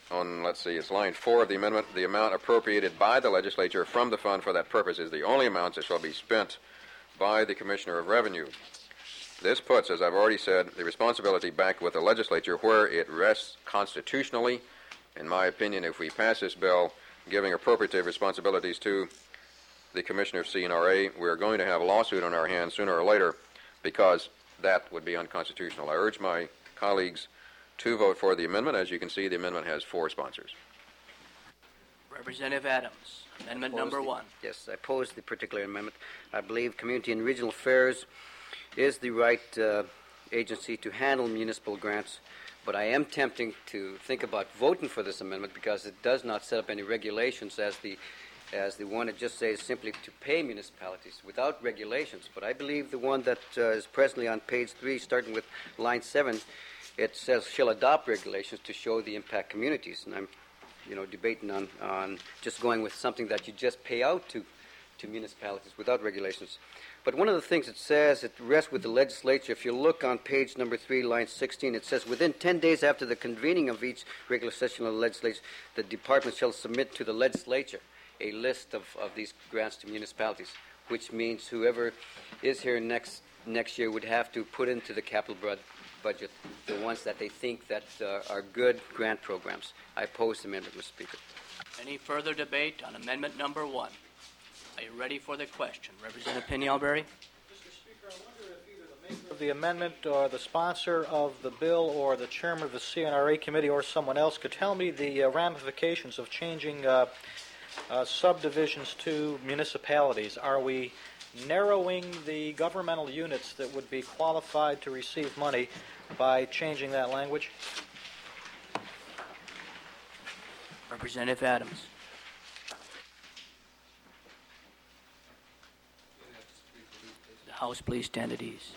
on, let's see, it's line four of the amendment, the amount appropriated by the legislature from the fund for that purpose is the only amount that shall be spent by the Commissioner of Revenue. This puts, as I've already said, the responsibility back with the legislature where it rests constitutionally. In my opinion, if we pass this bill giving appropriative responsibilities to the Commissioner of C N R A, we're going to have a lawsuit on our hands sooner or later because that would be unconstitutional. I urge my colleagues to vote for the amendment. As you can see, the amendment has four sponsors. Representative Adams, amendment Oppose number the- one. Yes, I oppose the particular amendment. I believe Community and Regional Affairs is the right uh, agency to handle municipal grants, but I am tempting to think about voting for this amendment because it does not set up any regulations as the as the one it just says simply to pay municipalities without regulations. But I believe the one that uh, is presently on page three, starting with line seven, it says shall adopt regulations to show the impact communities, and I'm you know, debating on, on just going with something that you just pay out to, to municipalities without regulations. But one of the things it says, it rests with the legislature. If you look on page number three, line sixteen, it says, within ten days after the convening of each regular session of the legislature, the department shall submit to the legislature a list of, of these grants to municipalities, which means whoever is here next next year would have to put into the capital bud- budget the ones that they think that uh, are good grant programs. I oppose the amendment, Mister Speaker. Any further debate on amendment number one? Are you ready for the question? Representative Penny-Albury? Mister Speaker, I wonder if either the maker of the amendment or the sponsor of the bill or the chairman of the C N R A committee or someone else could tell me the uh, ramifications of changing uh, uh, subdivisions to municipalities. Are we narrowing the governmental units that would be qualified to receive money by changing that language? Representative Adams. The House, please stand at ease.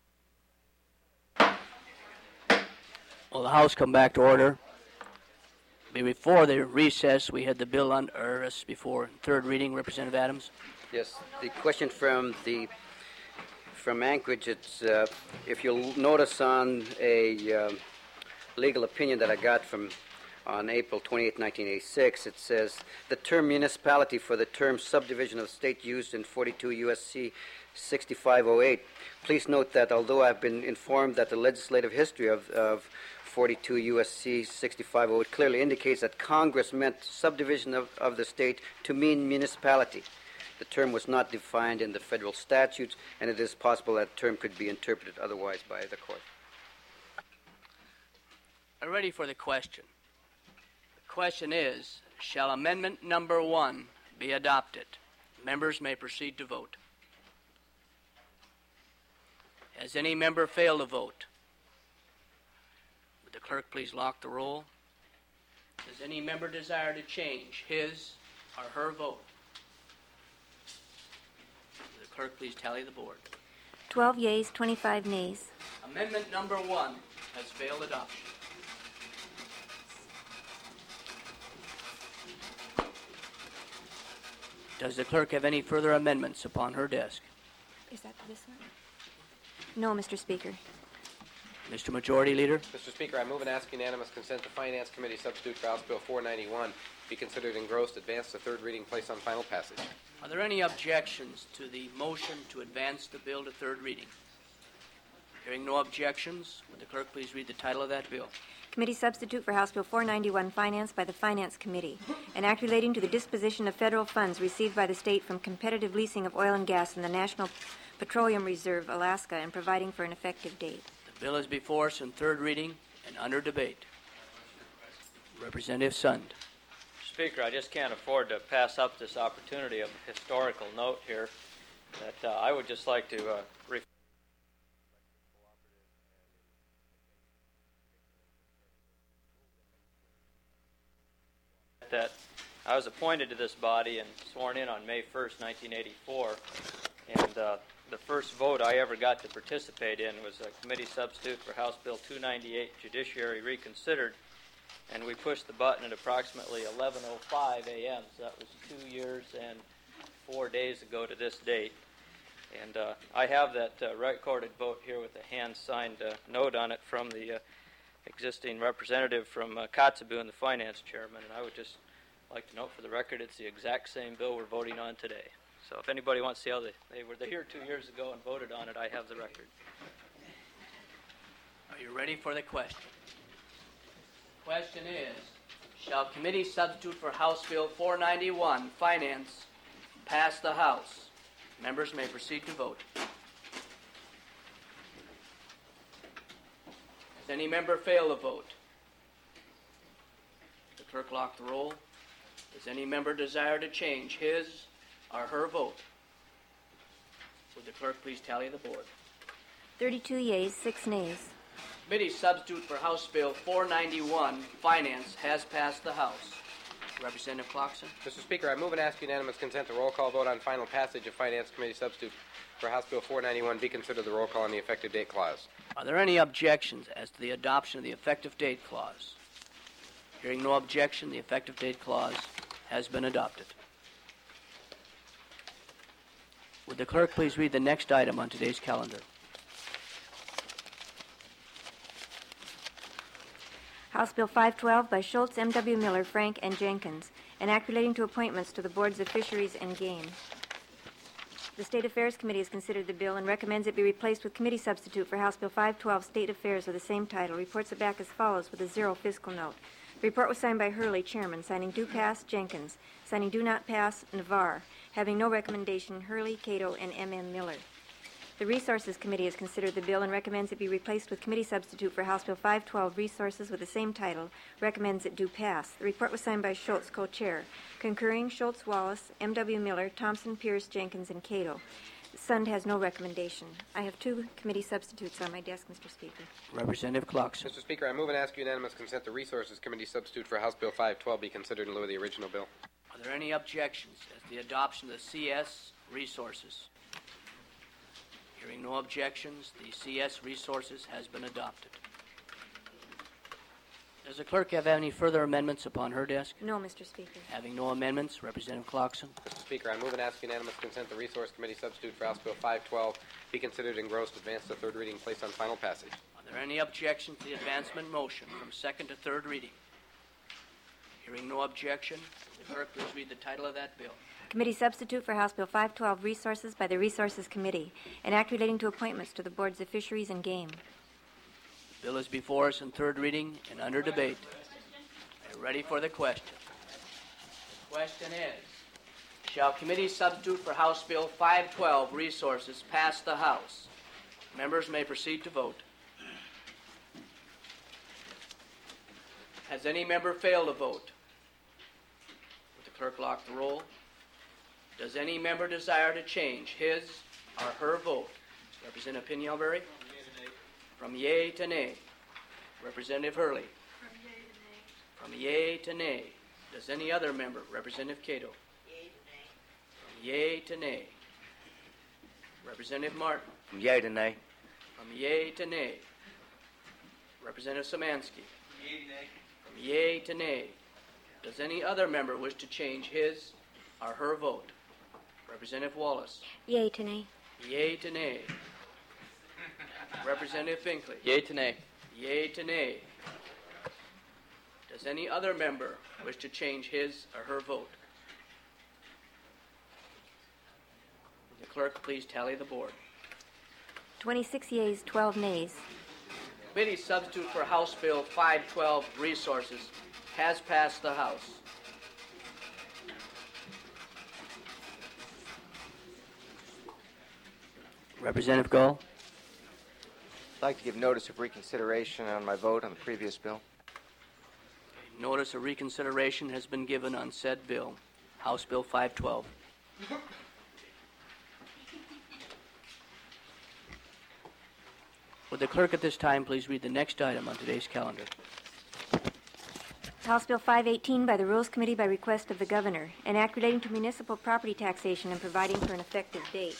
Will the House come back to order? Before the recess, we had the bill on Eris before third reading. Representative Adams. Yes, the question from the from Anchorage. It's uh, if you'll notice on a uh, legal opinion that I got from on April twenty-eighth, nineteen eighty-six, it says the term municipality for the term subdivision of the state used in forty-two U S C sixty-five oh eight. Please note that although I've been informed that the legislative history of, of forty-two U S C sixty-five oh eight clearly indicates that Congress meant subdivision of, of the state to mean municipality. The term was not defined in the federal statutes, and it is possible that term could be interpreted otherwise by the court. Are ready for the question? The question is, shall amendment number one be adopted? Members may proceed to vote. Has any member failed to vote? Would the clerk please lock the roll? Does any member desire to change his or her vote? Would the clerk please tally the board? twelve yeas, twenty-five nays. Amendment number one has failed adoption. Does the clerk have any further amendments upon her desk? Is that this one? No, Mister Speaker. Mister Majority Leader? Mister Speaker, I move and ask unanimous consent the Finance Committee substitute for House Bill four ninety-one be considered engrossed, advanced to third reading, placed on final passage. Are there any objections to the motion to advance the bill to third reading? Hearing no objections, would the clerk please read the title of that bill? Committee substitute for House Bill four ninety-one, financed by the Finance Committee, an act relating to the disposition of federal funds received by the state from competitive leasing of oil and gas in the National Petroleum Reserve, Alaska, and providing for an effective date. The bill is before us in third reading and under debate. Representative Sund. Speaker, I just can't afford to pass up this opportunity of a historical note here that uh, I would just like to uh, refer that I was appointed to this body and sworn in on May first, nineteen eighty-four, and uh, the first vote I ever got to participate in was a committee substitute for House Bill two ninety-eight, Judiciary Reconsidered, and we pushed the button at approximately eleven oh five a.m., so that was two years and four days ago to this date. And uh, I have that uh, recorded vote here with a hand-signed uh, note on it from the uh, existing representative from uh, Kotzebue and the finance chairman. And I would just like to note for the record, it's the exact same bill we're voting on today. So if anybody wants to see how they, they were here two years ago and voted on it, I have the record. Are you ready for the question? Question is, shall committee substitute for House Bill four ninety-one, Finance, pass the House? Members may proceed to vote. Does any member fail to vote? The clerk lock the roll. Does any member desire to change his or her vote? Would the clerk please tally the board? thirty-two yeas, six nays. Committee substitute for House Bill four ninety-one, Finance, has passed the House. Representative Clarkson. Mister Speaker, I move and ask unanimous consent the roll call vote on final passage of Finance Committee substitute for House Bill four ninety-one be considered the roll call on the effective date clause. Are there any objections as to the adoption of the effective date clause? Hearing no objection, the effective date clause has been adopted. Would the clerk please read the next item on today's calendar? House Bill five twelve by Schultz, M W Miller, Frank, and Jenkins, an act relating to appointments to the Boards of Fisheries and Game. The State Affairs Committee has considered the bill and recommends it be replaced with committee substitute for House Bill five twelve, State Affairs, with the same title. Reports it back as follows with a zero fiscal note. The report was signed by Hurley, Chairman. Signing do pass, Jenkins. Signing do not pass, Navarre. Having no recommendation, Hurley, Cato, and M M Miller. The Resources Committee has considered the bill and recommends it be replaced with committee substitute for House Bill five twelve, Resources, with the same title. Recommends it do pass. The report was signed by Schultz, co-chair. Concurring, Schultz, Wallace, M W Miller, Thompson, Pierce, Jenkins, and Cato. Sund has no recommendation. I have two committee substitutes on my desk, Mister Speaker. Representative Clarkson. Mister Speaker, I move and ask unanimous consent the Resources Committee substitute for House Bill five twelve be considered in lieu of the original bill. Are there any objections as to the adoption of the C S Resources? Hearing no objections, the C S Resources has been adopted. Does the clerk have any further amendments upon her desk? No, Mister Speaker. Having no amendments, Representative Clarkson. Mister Speaker, I move and ask unanimous consent the Resource Committee substitute for House Bill five twelve be considered engrossed, advanced to third reading, placed on final passage. Are there any objections to the advancement motion from second to third reading? Hearing no objection, the clerk please read the title of that bill. Committee substitute for House Bill five twelve, Resources, by the Resources Committee, an act relating to appointments to the Boards of Fisheries and Game. The bill is before us in third reading and under debate. Are you ready for the question? The question is, shall committee substitute for House Bill five twelve, Resources, pass the House? Members may proceed to vote. Has any member failed to vote? Would the clerk lock the roll? Does any member desire to change his or her vote? Representative Pinelbury? From yea to nay. Representative Hurley? From yea to nay. Does any other member? Representative Cato? From yea to nay. Representative Martin? From yea to nay. From yea to nay. Representative Szymanski? From yea to nay. Does any other member wish to change his or her vote? Representative Wallace? Yea to nay. Yea to nay. Representative Finkley? Yea to nay. Yea to nay. Does any other member wish to change his or her vote? Will the clerk please tally the board? twenty-six yeas, twelve nays. Committee substitute for House Bill five twelve, Resources, has passed the House. Representative Gull? I'd like to give notice of reconsideration on my vote on the previous bill. Notice of reconsideration has been given on said bill, House Bill five twelve. Would the clerk at this time please read the next item on today's calendar? House Bill five eighteen by the Rules Committee by request of the Governor, an act relating to municipal property taxation and providing for an effective date.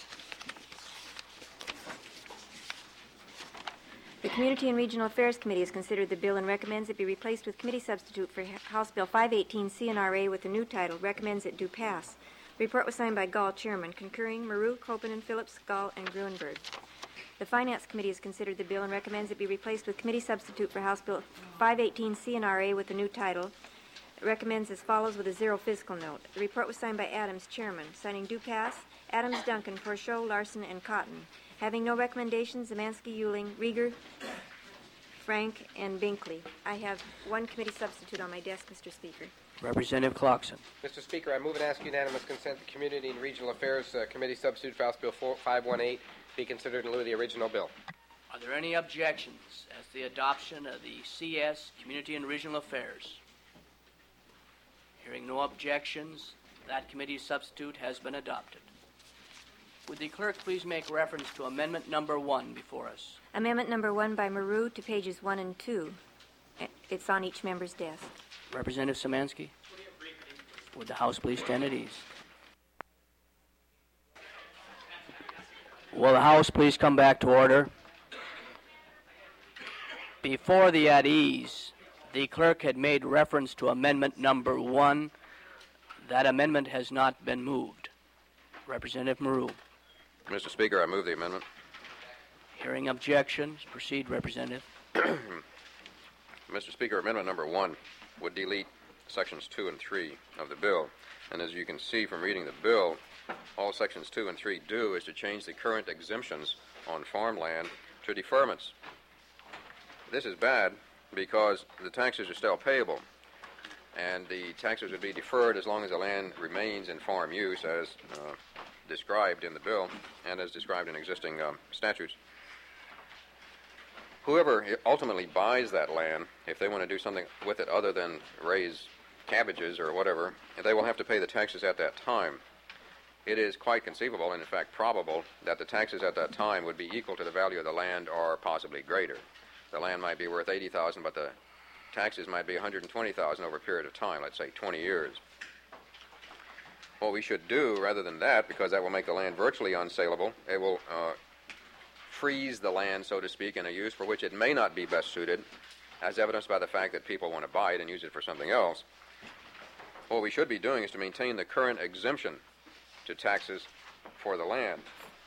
The Community and Regional Affairs Committee has considered the bill and recommends it be replaced with committee substitute for House Bill five eighteen C N R A with a new title, recommends it do pass. The report was signed by Gall, Chairman. Concurring, Maru, Copeland, Phillips, Gall, and Gruenberg. The Finance Committee has considered the bill and recommends it be replaced with committee substitute for House Bill five eighteen C N R A with a new title. It recommends as follows with a zero fiscal note. The report was signed by Adams, Chairman, signing Dupass, Adams, Duncan, Porchot, Larson, and Cotton. Having no recommendations, Zemansky, Euling, Rieger, Frank, and Binkley. I have one committee substitute on my desk, Mister Speaker. Representative Clarkson. Mister Speaker, I move and ask unanimous consent the Community and Regional Affairs uh, Committee substitute for House Bill five eighteen be considered in lieu of the original bill. Are there any objections as to the adoption of the C S, Community and Regional Affairs? Hearing no objections, that committee's substitute has been adopted. Would the clerk please make reference to amendment number one before us? Amendment number one by Maru to pages one and two. It's on each member's desk. Representative Szymanski? Would the House please stand at ease? Will the House please come back to order? Before the at ease, the clerk had made reference to amendment number one. That amendment has not been moved. Representative Maru. Mister Speaker, I move the amendment. Hearing objections, proceed, Representative. Mister Speaker, amendment number one would delete sections two and three of the bill. And as you can see from reading the bill, all sections two and three do is to change the current exemptions on farmland to deferments. This is bad because the taxes are still payable, and the taxes would be deferred as long as the land remains in farm use as uh, described in the bill and as described in existing um, statutes. Whoever ultimately buys that land, if they want to do something with it other than raise cabbages or whatever, they will have to pay the taxes at that time. It is quite conceivable, and in fact probable, that the taxes at that time would be equal to the value of the land or possibly greater. The land might be worth eighty thousand dollars, but the taxes might be one hundred twenty thousand dollars over a period of time, let's say twenty years. What we should do, rather than that, because that will make the land virtually unsaleable, it will uh, freeze the land, so to speak, in a use for which it may not be best suited, as evidenced by the fact that people want to buy it and use it for something else. What we should be doing is to maintain the current exemption to taxes for the land.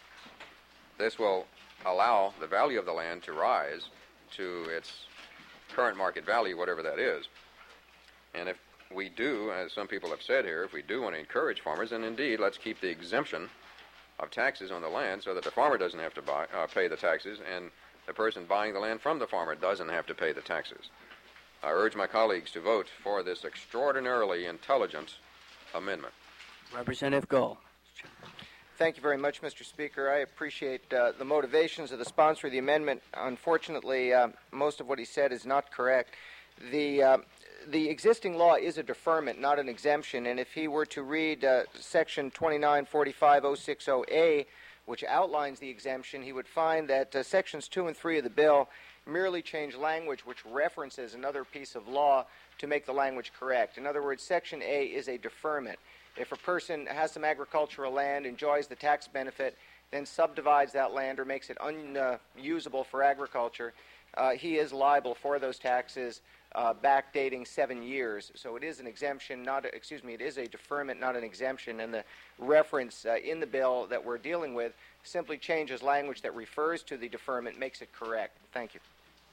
This will allow the value of the land to rise to its current market value, whatever that is. And if we do, as some people have said here, if we do want to encourage farmers, then indeed let's keep the exemption of taxes on the land so that the farmer doesn't have to buy, uh, pay the taxes, and the person buying the land from the farmer doesn't have to pay the taxes. I urge my colleagues to vote for this extraordinarily intelligent amendment. Representative Goh. Thank you very much, Mister Speaker. I appreciate uh, the motivations of the sponsor of the amendment. Unfortunately, uh, most of what he said is not correct. The uh, the existing law is a deferment, not an exemption, and if he were to read uh, Section twenty-nine forty-five oh six oh A, which outlines the exemption, he would find that uh, Sections two and three of the bill merely change language which references another piece of law to make the language correct. In other words, Section A is a deferment. If a person has some agricultural land, enjoys the tax benefit, then subdivides that land or makes it unusable for agriculture, uh, he is liable for those taxes uh, backdating seven years. So it is an exemption, not a, excuse me, it is a deferment, not an exemption. And the reference uh, in the bill that we're dealing with simply changes language that refers to the deferment, makes it correct. Thank you.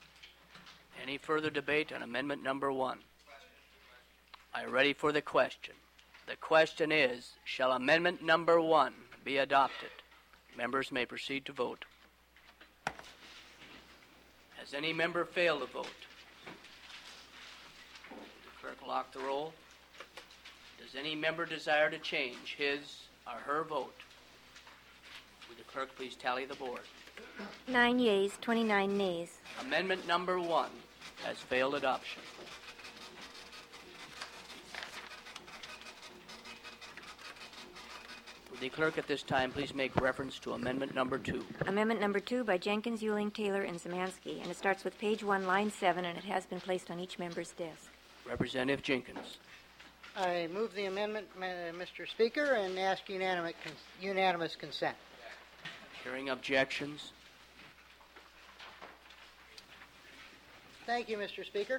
Any further debate on amendment number one? Are you ready for the question? The question is, shall amendment number one be adopted? Members may proceed to vote. Has any member failed to vote? The clerk lock the roll. Does any member desire to change his or her vote? Would the clerk please tally the board? Nine yeas, twenty-nine nays. Amendment number one has failed adoption. Would the clerk at this time please make reference to amendment number two? Amendment number two by Jenkins, Euling, Taylor, and Zemansky, and it starts with page one, line seven, and it has been placed on each member's desk. Representative Jenkins. I move the amendment, Mister Speaker, and ask unanimous, unanimous consent. Hearing objections. Thank you, Mister Speaker.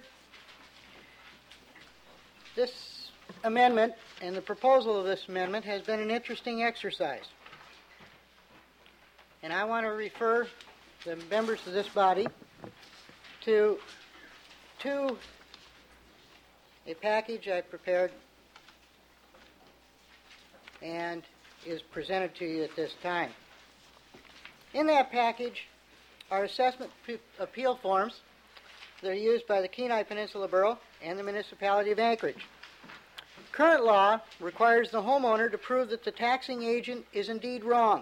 This amendment and the proposal of this amendment has been an interesting exercise. And I want to refer the members of this body to, to a package I prepared and is presented to you at this time. In that package are assessment p- appeal forms that are used by the Kenai Peninsula Borough and the Municipality of Anchorage. Current law requires the homeowner to prove that the taxing agent is indeed wrong.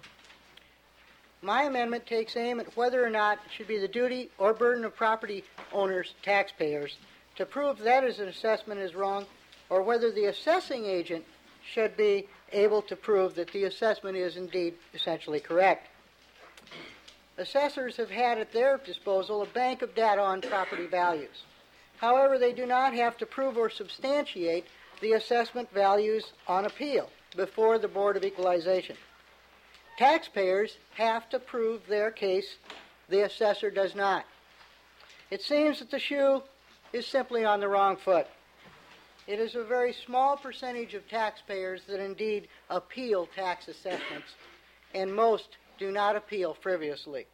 My amendment takes aim at whether or not it should be the duty or burden of property owners, taxpayers, to prove that an assessment is wrong, or whether the assessing agent should be able to prove that the assessment is indeed essentially correct. Assessors have had at their disposal a bank of data on property values. However, they do not have to prove or substantiate the assessment values on appeal before the Board of Equalization. Taxpayers have to prove their case. The assessor does not. It seems that the shoe is simply on the wrong foot. It is a very small percentage of taxpayers that indeed appeal tax assessments, and most do not appeal frivolously.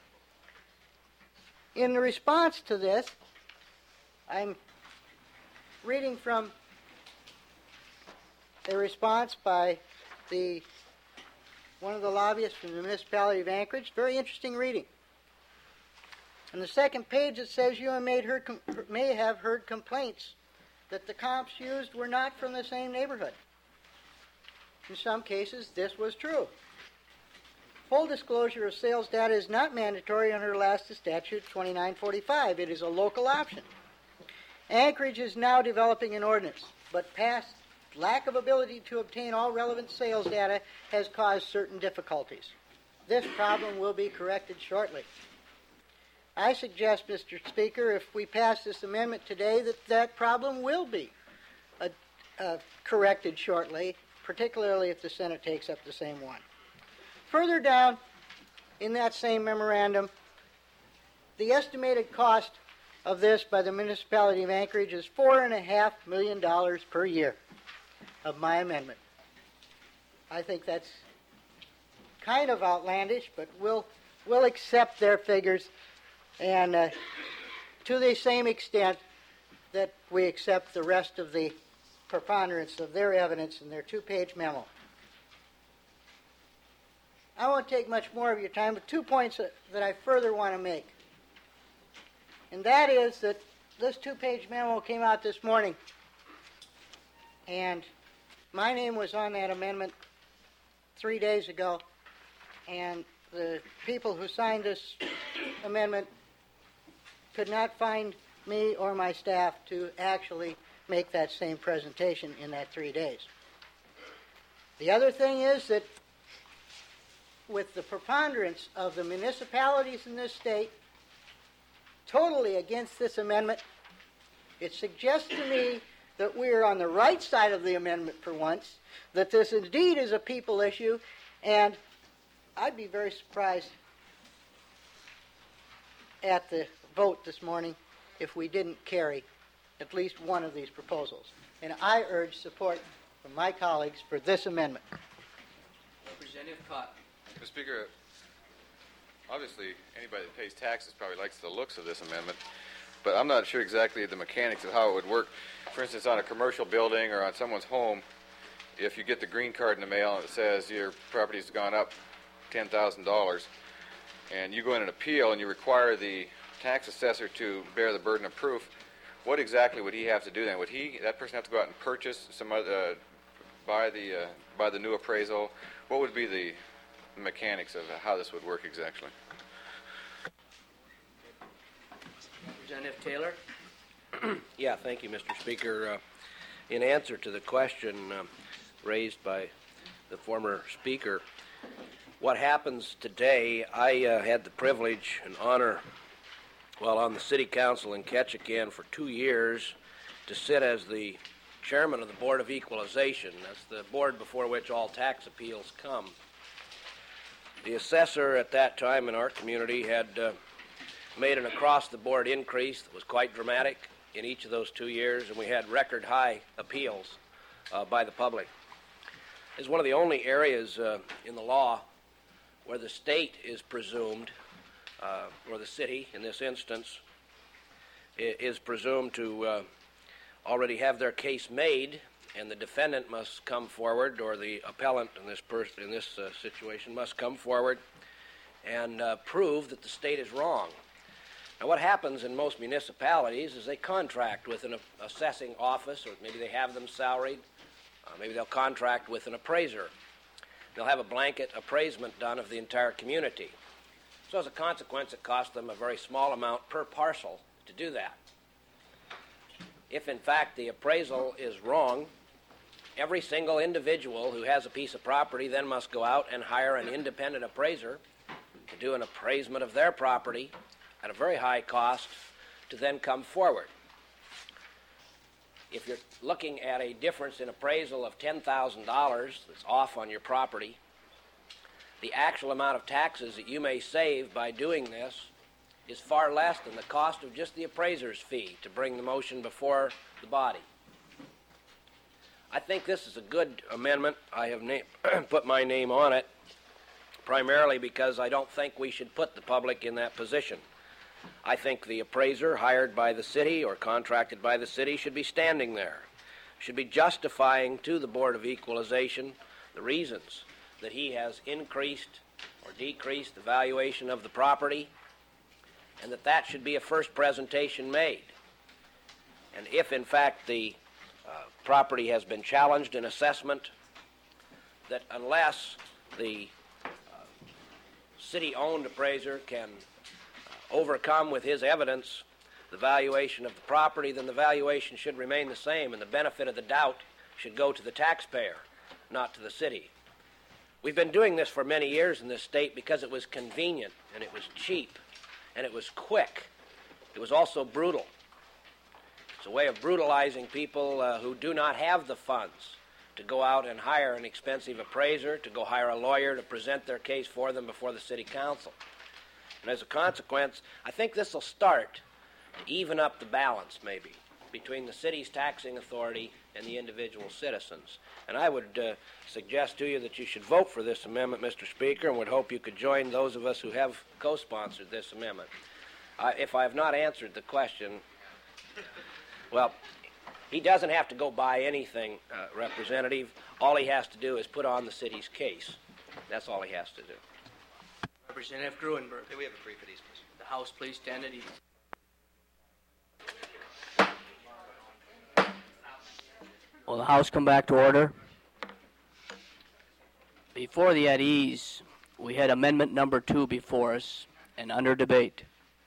In response to this, I'm reading from a response by the one of the lobbyists from the Municipality of Anchorage. Very interesting reading. On the second page it says you may, heard, may have heard complaints that the comps used were not from the same neighborhood. In some cases, this was true. Full disclosure of sales data is not mandatory under Alaska Statute twenty-nine forty-five. It is a local option. Anchorage is now developing an ordinance, but past lack of ability to obtain all relevant sales data has caused certain difficulties. This problem will be corrected shortly. I suggest, Mister Speaker, if we pass this amendment today, that that problem will be uh, uh, corrected shortly, particularly if the Senate takes up the same one. Further down in that same memorandum, the estimated cost of this by the Municipality of Anchorage is four and a half million dollars per year of my amendment. I think that's kind of outlandish, but we'll we'll accept their figures, and uh, to the same extent that we accept the rest of the preponderance of their evidence in their two-page memo. I won't take much more of your time, but two points that, that I further want to make. And that is that this two-page memo came out this morning, and my name was on that amendment three days ago, and the people who signed this amendment could not find me or my staff to actually make that same presentation in that three days. The other thing is that with the preponderance of the municipalities in this state totally against this amendment, it suggests to me that we are on the right side of the amendment for once, that this indeed is a people issue, and I'd be very surprised at the vote this morning if we didn't carry at least one of these proposals. And I urge support from my colleagues for this amendment. Representative Cotton. Mister Speaker, obviously anybody that pays taxes probably likes the looks of this amendment, but I'm not sure exactly the mechanics of how it would work. For instance, on a commercial building or on someone's home, if you get the green card in the mail and it says your property's gone up ten thousand dollars, and you go in and appeal and you require the tax assessor to bear the burden of proof, what exactly would he have to do then? Would he, that person have to go out and purchase some other, uh, buy the uh, buy the new appraisal? What would be the mechanics of how this would work exactly? Representative Taylor. Yeah, thank you, Mister Speaker. Uh, in answer to the question uh, raised by the former speaker, what happens today, I uh, had the privilege and honor while on the City Council in Ketchikan for two years to sit as the chairman of the Board of Equalization. That's the board before which all tax appeals come. The assessor at that time in our community had uh, made an across-the-board increase that was quite dramatic in each of those two years, and we had record-high appeals uh, by the public. It's one of the only areas uh, in the law where the state is presumed uh, or the city in this instance, i- is presumed to uh, already have their case made, and the defendant must come forward, or the appellant in this pers- in this uh, situation must come forward and uh, prove that the state is wrong. Now, what happens in most municipalities is they contract with an a- assessing office, or maybe they have them salaried. Uh, maybe they'll contract with an appraiser. They'll have a blanket appraisement done of the entire community. So as a consequence, it costs them a very small amount per parcel to do that. If, in fact, the appraisal is wrong, every single individual who has a piece of property then must go out and hire an independent appraiser to do an appraisement of their property at a very high cost to then come forward. If you're looking at a difference in appraisal of ten thousand dollars that's off on your property, the actual amount of taxes that you may save by doing this is far less than the cost of just the appraiser's fee to bring the motion before the body. I think this is a good amendment. I have na- put my name on it primarily because I don't think we should put the public in that position. I think the appraiser hired by the city or contracted by the city should be standing there, should be justifying to the Board of Equalization the reasons that he has increased or decreased the valuation of the property, and that that should be a first presentation made. And if, in fact, the uh, property has been challenged in assessment, that unless the uh, city-owned appraiser can overcome with his evidence the valuation of the property, then the valuation should remain the same, and the benefit of the doubt should go to the taxpayer, not to the city. We've been doing this for many years in this state because it was convenient, and it was cheap, and it was quick. It was also brutal. It's a way of brutalizing people uh, who do not have the funds to go out and hire an expensive appraiser, to go hire a lawyer to present their case for them before the city council. And as a consequence, I think this will start to even up the balance, maybe, between the city's taxing authority and the individual citizens. And I would uh, suggest to you that you should vote for this amendment, Mister Speaker, and would hope you could join those of us who have co-sponsored this amendment. Uh, if I have not answered the question, well, he doesn't have to go buy anything, uh, Representative. All he has to do is put on the city's case. That's all he has to do. Representative Gruenberg. May we have a brief at ease, please? The House, please stand at ease. Will the House come back to order? Before the at ease, we had amendment number two before us and under debate.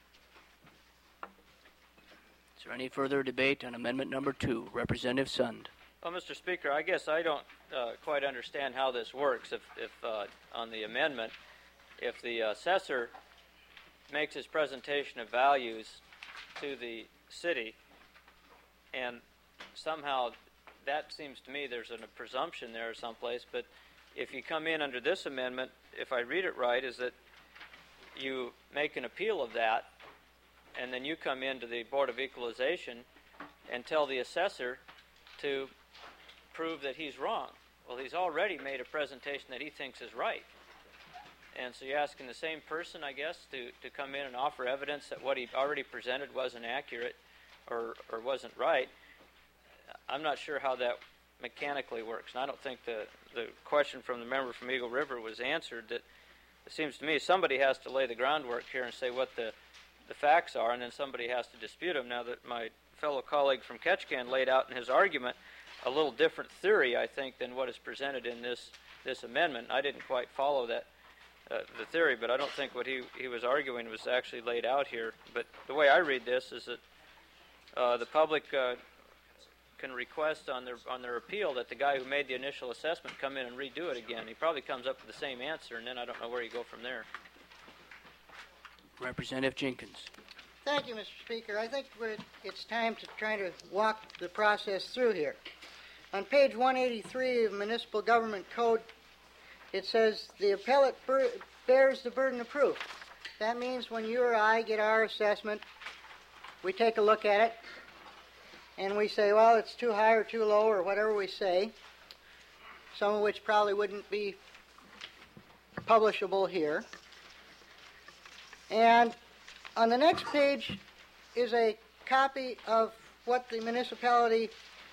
Is there any further debate on amendment number two? Representative Sund. Well, Mister Speaker, I guess I don't uh, quite understand how this works. If, if uh, on the amendment, if the assessor makes his presentation of values to the city, and somehow that seems to me there's a presumption there someplace, but if you come in under this amendment, if I read it right, is that you make an appeal of that, and then you come into the Board of Equalization and tell the assessor to prove that he's wrong. Well, he's already made a presentation that he thinks is right. And so you're asking the same person, I guess, to, to come in and offer evidence that what he already presented wasn't accurate or, or wasn't right. I'm not sure how that mechanically works. And I don't think the, the question from the member from Eagle River was answered. That it seems to me somebody has to lay the groundwork here and say what the, the facts are, and then somebody has to dispute them. Now that my fellow colleague from Ketchikan laid out in his argument a little different theory, I think, than what is presented in this, this amendment. I didn't quite follow that. Uh, the theory, but I don't think what he, he was arguing was actually laid out here. But the way I read this is that uh, the public uh, can request on their on their appeal that the guy who made the initial assessment come in and redo it again. He probably comes up with the same answer, and then I don't know where you go from there. Representative Jenkins. Thank you, Mister Speaker. I think we're, it's time to try to walk the process through here. On page one eighty-three of Municipal Government Code, it says the appellate bur- bears the burden of proof. That means when you or I get our assessment, we take a look at it, and we say, well, it's too high or too low or whatever we say, some of which probably wouldn't be publishable here. And on the next page is a copy of what the municipality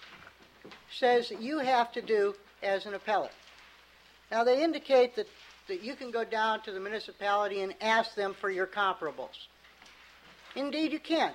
says that you have to do as an appellate. Now, they indicate that, that you can go down to the municipality and ask them for your comparables. Indeed, you can.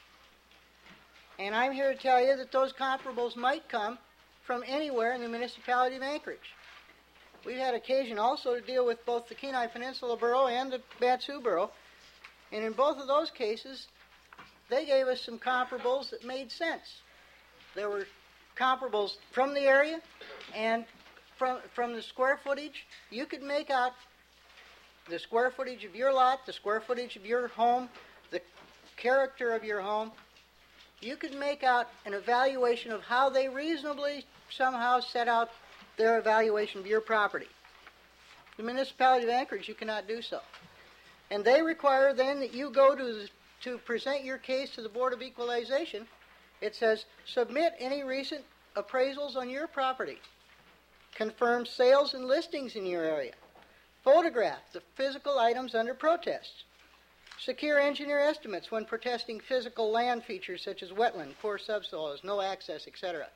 And I'm here to tell you that those comparables might come from anywhere in the municipality of Anchorage. We've had occasion also to deal with both the Kenai Peninsula Borough and the Matsu Borough, and in both of those cases, they gave us some comparables that made sense. There were comparables from the area and from, from the square footage. You could make out the square footage of your lot, the square footage of your home, the character of your home. You could make out an evaluation of how they reasonably somehow set out their evaluation of your property. The municipality of Anchorage, you cannot do so. And they require then that you go to, the, to present your case to the Board of Equalization. It says, submit any recent appraisals on your property. Confirm sales and listings in your area. Photograph the physical items under protest. Secure engineer estimates when protesting physical land features such as wetland, poor subsoils, no access, et cetera.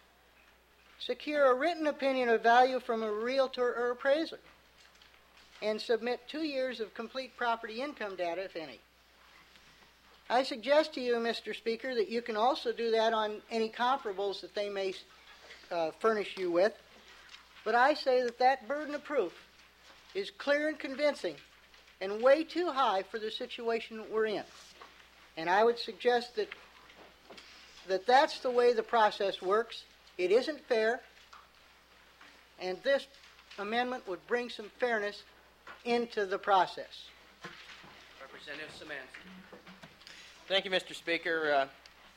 Secure a written opinion of value from a realtor or appraiser. And submit two years of complete property income data, if any. I suggest to you, Mister Speaker, that you can also do that on any comparables that they may uh, furnish you with. But I say that that burden of proof is clear and convincing and way too high for the situation we're in. And I would suggest that, that that's the way the process works. It isn't fair, and this amendment would bring some fairness into the process. Representative Szymanski. Thank you, Mister Speaker. Uh,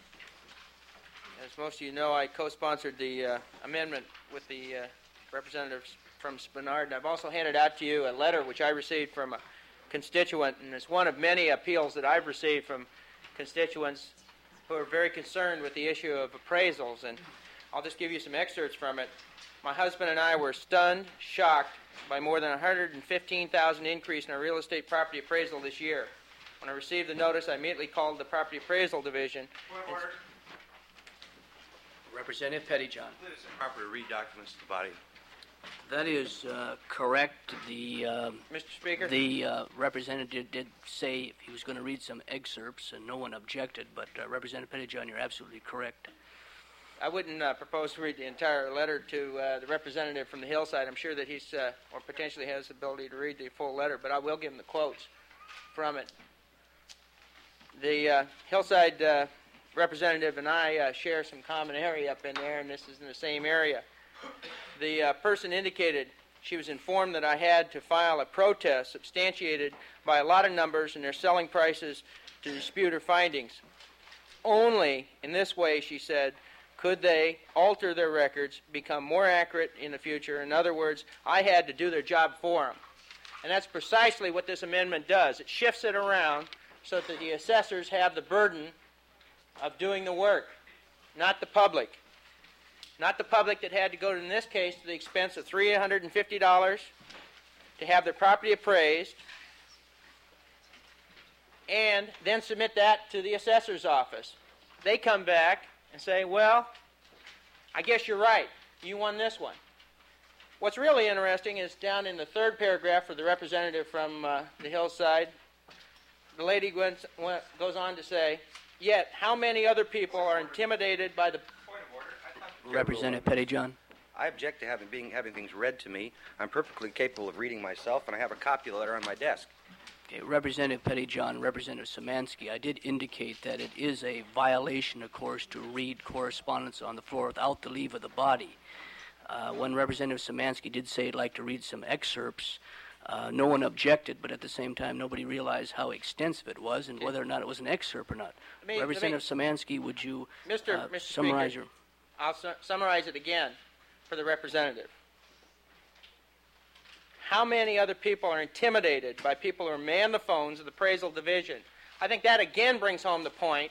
as most of you know, I co-sponsored the uh, amendment with the uh, representatives from Spenard, and I've also handed out to you a letter which I received from a constituent, and it's one of many appeals that I've received from constituents who are very concerned with the issue of appraisals, and I'll just give you some excerpts from it. My husband and I were stunned, shocked by more than one hundred fifteen thousand dollars increase in our real estate property appraisal this year. When I received the notice, I immediately called the Property Appraisal Division. Order. Representative Pettyjohn. It is proper to read documents to the body. That is uh, correct. The uh, Mister Speaker, the uh, representative did say he was going to read some excerpts, and no one objected. But uh, Representative Pettyjohn, you're absolutely correct. I wouldn't uh, propose to read the entire letter to uh, the representative from the Hillside. I'm sure that he's uh, or potentially has the ability to read the full letter, but I will give him the quotes from it. The uh, Hillside uh, representative and I uh, share some common area up in there, and this is in the same area. The uh, person indicated she was informed that I had to file a protest substantiated by a lot of numbers and their selling prices to dispute her findings. Only in this way, she said, could they alter their records, become more accurate in the future. In other words, I had to do their job for them. And that's precisely what this amendment does. It shifts it around so that the assessors have the burden of doing the work, not the public. Not the public that had to go, to, in this case, to the expense of three hundred fifty dollars to have their property appraised and then submit that to the assessor's office. They come back and say, well, I guess you're right. You won this one. What's really interesting is down in the third paragraph for the representative from uh, the Hillside, the lady went, went, goes on to say, yet how many other people are intimidated by the... Representative Pettyjohn. I object to having being having things read to me. I'm perfectly capable of reading myself, and I have a copy of the letter on my desk. Okay, Representative Pettyjohn, Representative Szymanski, I did indicate that it is a violation, of course, to read correspondence on the floor without the leave of the body. Uh, when Representative Szymanski did say he'd like to read some excerpts, uh, no one objected, but at the same time, nobody realized how extensive it was and whether or not it was an excerpt or not. Let me, Representative let me, Szymanski, would you Mister Uh, Mister summarize Speaker, your... I'll su- summarize it again for the representative. How many other people are intimidated by people who man the phones of the appraisal division? I think that again brings home the point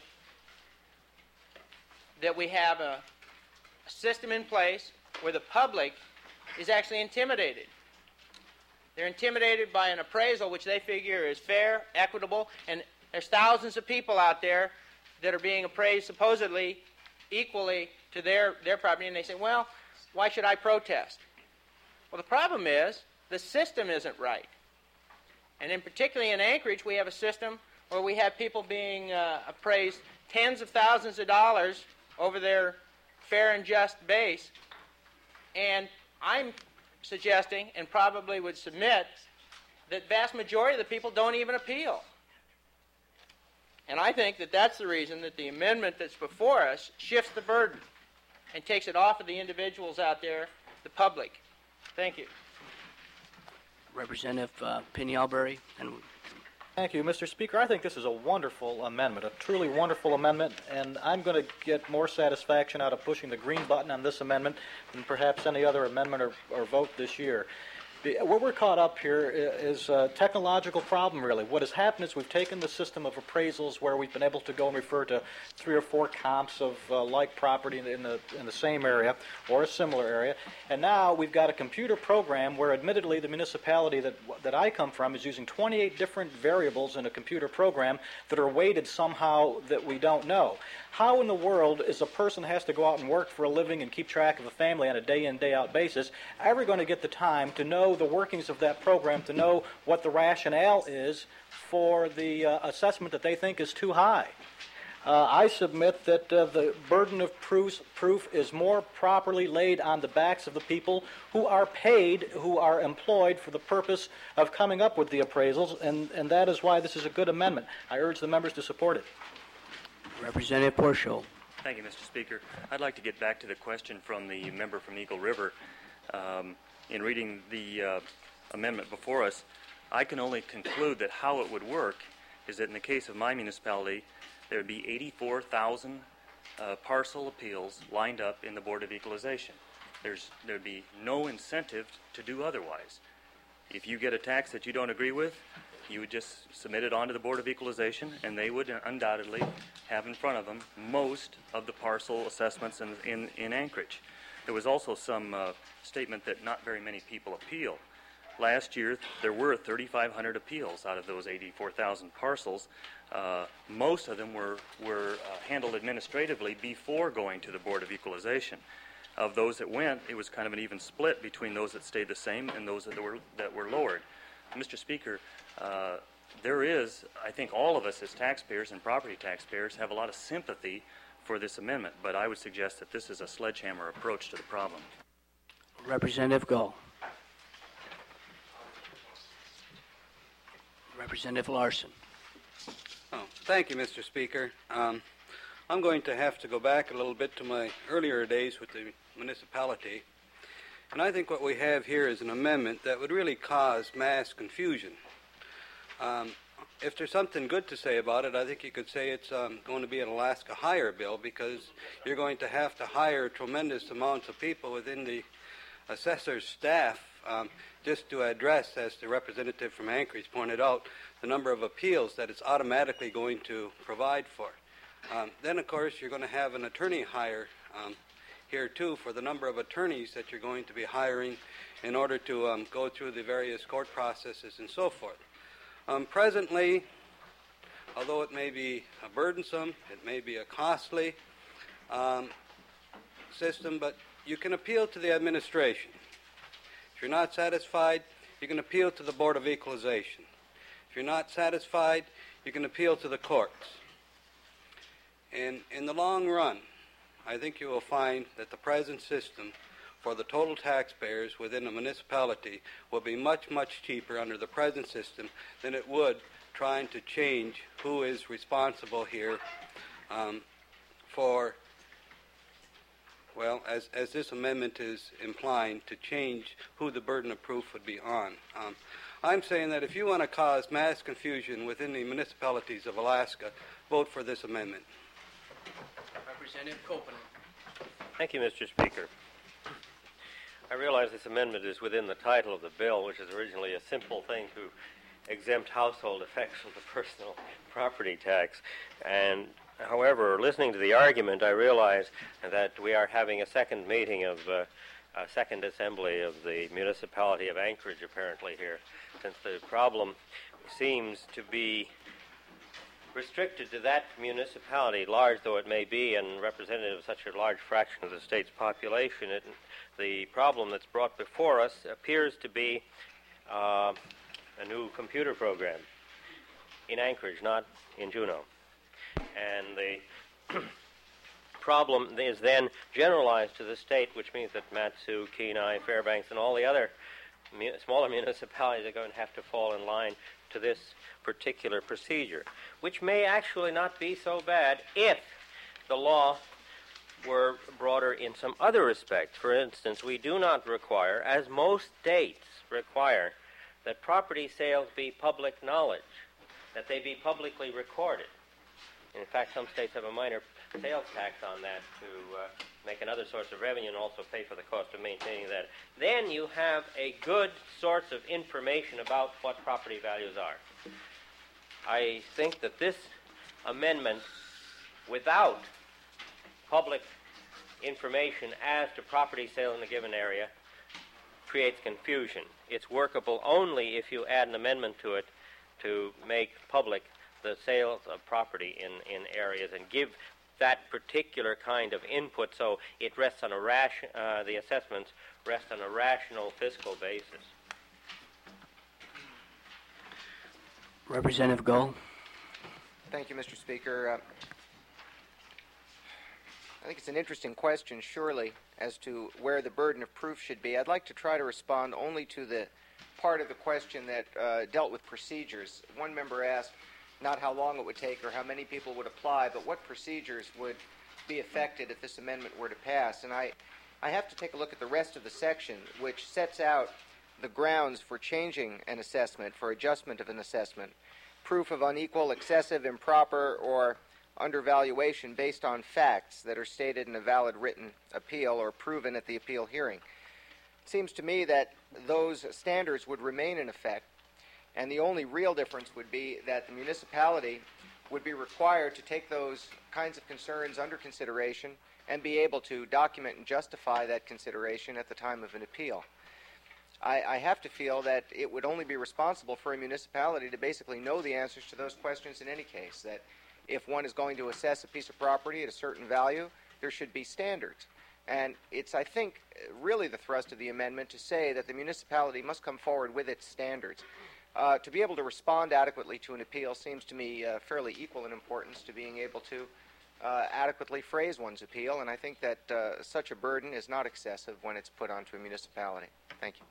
that we have a, a system in place where the public is actually intimidated. They're intimidated by an appraisal which they figure is fair, equitable, and there's thousands of people out there that are being appraised supposedly equally to their, their property, and they say, well, why should I protest? Well, the problem is the system isn't right. And in particularly in Anchorage, we have a system where we have people being uh, appraised tens of thousands of dollars over their fair and just base. And I'm suggesting, and probably would submit, that vast majority of the people don't even appeal. And I think that that's the reason that the amendment that's before us shifts the burden and takes it off of the individuals out there, the public. Thank you. Representative uh, Penny-Albury. And Thank you, Mister Speaker. I think this is a wonderful amendment, a truly wonderful amendment, and I'm going to get more satisfaction out of pushing the green button on this amendment than perhaps any other amendment or, or vote this year. The, where we're caught up here is a technological problem, really. What has happened is we've taken the system of appraisals where we've been able to go and refer to three or four comps of uh, like property in the, in the in the same area or a similar area, and now we've got a computer program where, admittedly, the municipality that that I come from is using twenty-eight different variables in a computer program that are weighted somehow that we don't know. How in the world is a person who has to go out and work for a living and keep track of a family on a day-in, day-out basis ever going to get the time to know the workings of that program, to know what the rationale is for the uh, assessment that they think is too high? Uh, I submit that uh, the burden of proof, proof is more properly laid on the backs of the people who are paid, who are employed for the purpose of coming up with the appraisals, and, and that is why this is a good amendment. I urge the members to support it. Representative Porchel. Thank you, Mister Speaker. I'd like to get back to the question from the member from Eagle River. Um, in reading the uh, amendment before us, I can only conclude that how it would work is that in the case of my municipality, there would be eighty-four thousand uh, parcel appeals lined up in the Board of Equalization. There's, there'd be no incentive to do otherwise. If you get a tax that you don't agree with, you would just submit it onto the Board of Equalization, and they would undoubtedly have in front of them most of the parcel assessments in, in, in Anchorage. There was also some uh, statement that not very many people appeal. Last year, there were thirty-five hundred appeals out of those eighty-four thousand parcels. Uh, most of them were, were uh, handled administratively before going to the Board of Equalization. Of those that went, it was kind of an even split between those that stayed the same and those that were, that were lowered. Mister Speaker, uh, there is, I think all of us as taxpayers and property taxpayers have a lot of sympathy for this amendment, but I would suggest that this is a sledgehammer approach to the problem. Representative Gull. Representative Larson. Oh, thank you, Mister Speaker. Um, I'm going to have to go back a little bit to my earlier days with the municipality, and I think what we have here is an amendment that would really cause mass confusion. Um, if there's something good to say about it, I think you could say it's um, going to be an Alaska hire bill, because you're going to have to hire tremendous amounts of people within the assessor's staff um, just to address, as the representative from Anchorage pointed out, the number of appeals that it's automatically going to provide for. Um, then, of course, you're going to have an attorney hire um, here, too, for the number of attorneys that you're going to be hiring in order to um, go through the various court processes and so forth. Um, presently, although it may be a burdensome, it may be a costly um, system, but you can appeal to the administration. If you're not satisfied, you can appeal to the Board of Equalization. If you're not satisfied, you can appeal to the courts. And in the long run, I think you will find that the present system for the total taxpayers within a municipality will be much, much cheaper under the present system than it would trying to change who is responsible here um, for, well, as, as this amendment is implying, to change who the burden of proof would be on. Um, I'm saying that if you want to cause mass confusion within the municipalities of Alaska, vote for this amendment. Representative Copeland. Thank you, Mister Speaker. I realize this amendment is within the title of the bill, which is originally a simple thing to exempt household effects from the personal property tax. And, however, listening to the argument, I realize that we are having a second meeting of uh, uh, second assembly of the municipality of Anchorage apparently here, since the problem seems to be restricted to that municipality, large though it may be and representative of such a large fraction of the state's population. It, the problem that's brought before us appears to be uh, a new computer program in Anchorage, not in Juneau. And the problem is then generalized to the state, which means that Mat-Su, Kenai, Fairbanks, and all the other mu- smaller municipalities are going to have to fall in line to this particular procedure, which may actually not be so bad if the law were broader in some other respects. For instance, we do not require, as most states require, that property sales be public knowledge, that they be publicly recorded. In fact, some states have a minor sales tax on that to uh, make another source of revenue and also pay for the cost of maintaining that. Then you have a good source of information about what property values are. I think that this amendment, without public information as to property sale in a given area, creates confusion. It's workable only if you add an amendment to it to make public the sales of property in, in areas and give that particular kind of input so it rests on a ration, uh, the assessments rest on a rational fiscal basis. Representative Gold. Thank you, Mister Speaker. Uh, I think it's an interesting question, surely, as to where the burden of proof should be. I'd like to try to respond only to the part of the question that uh, dealt with procedures. One member asked not how long it would take or how many people would apply, but what procedures would be affected if this amendment were to pass. And I, I have to take a look at the rest of the section, which sets out the grounds for changing an assessment, for adjustment of an assessment, proof of unequal, excessive, improper, or undervaluation based on facts that are stated in a valid written appeal or proven at the appeal hearing. It seems to me that those standards would remain in effect, and the only real difference would be that the municipality would be required to take those kinds of concerns under consideration and be able to document and justify that consideration at the time of an appeal. I, I have to feel that it would only be responsible for a municipality to basically know the answers to those questions in any case, that if one is going to assess a piece of property at a certain value, there should be standards. And it's, I think, really the thrust of the amendment to say that the municipality must come forward with its standards. Uh, to be able to respond adequately to an appeal seems to me uh, fairly equal in importance to being able to uh, adequately phrase one's appeal, and I think that uh, such a burden is not excessive when it's put onto a municipality. Thank you.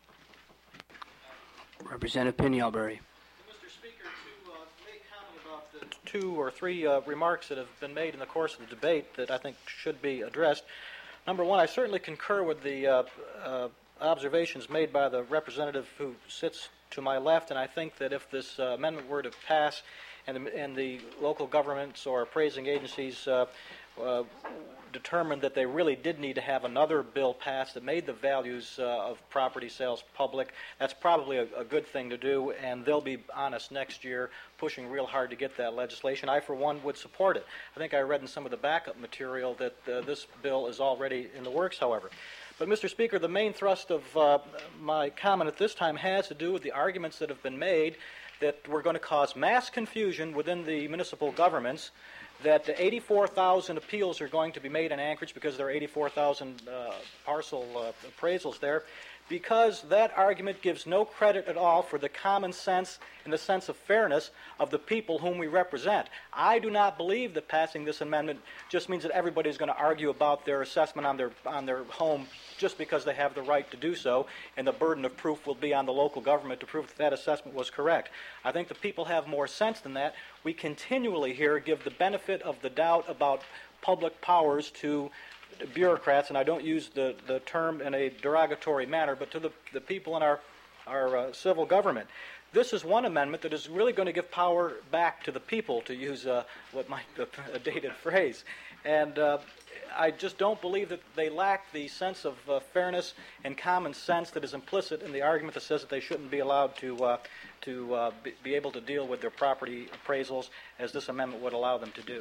Representative Pinialbury. Mister Speaker, to uh, make comment about the two or three uh, remarks that have been made in the course of the debate that I think should be addressed. Number one, I certainly concur with the uh, uh, observations made by the representative who sits to my left, and I think that if this uh, amendment were to pass and the, and the local governments or appraising agencies uh, uh, determined that they really did need to have another bill passed that made the values uh, of property sales public, that's probably a, a good thing to do, and they'll be on us next year pushing real hard to get that legislation. I, for one, would support it. I think I read in some of the backup material that uh, this bill is already in the works, however. But, Mister Speaker, the main thrust of uh, my comment at this time has to do with the arguments that have been made that we're going to cause mass confusion within the municipal governments, that eighty-four thousand appeals are going to be made in Anchorage because there are eighty-four thousand uh, parcel uh, appraisals there, because that argument gives no credit at all for the common sense and the sense of fairness of the people whom we represent. I do not believe that passing this amendment just means that everybody is going to argue about their assessment on their on their home just because they have the right to do so, and the burden of proof will be on the local government to prove that that assessment was correct. I think the people have more sense than that. We continually here give the benefit of the doubt about public powers to bureaucrats, and I don't use the, the term in a derogatory manner, but to the, the people in our, our uh, civil government. This is one amendment that is really going to give power back to the people, to use uh, what might be a dated phrase. And uh, I just don't believe that they lack the sense of uh, fairness and common sense that is implicit in the argument that says that they shouldn't be allowed to, uh, to uh, be, be able to deal with their property appraisals as this amendment would allow them to do.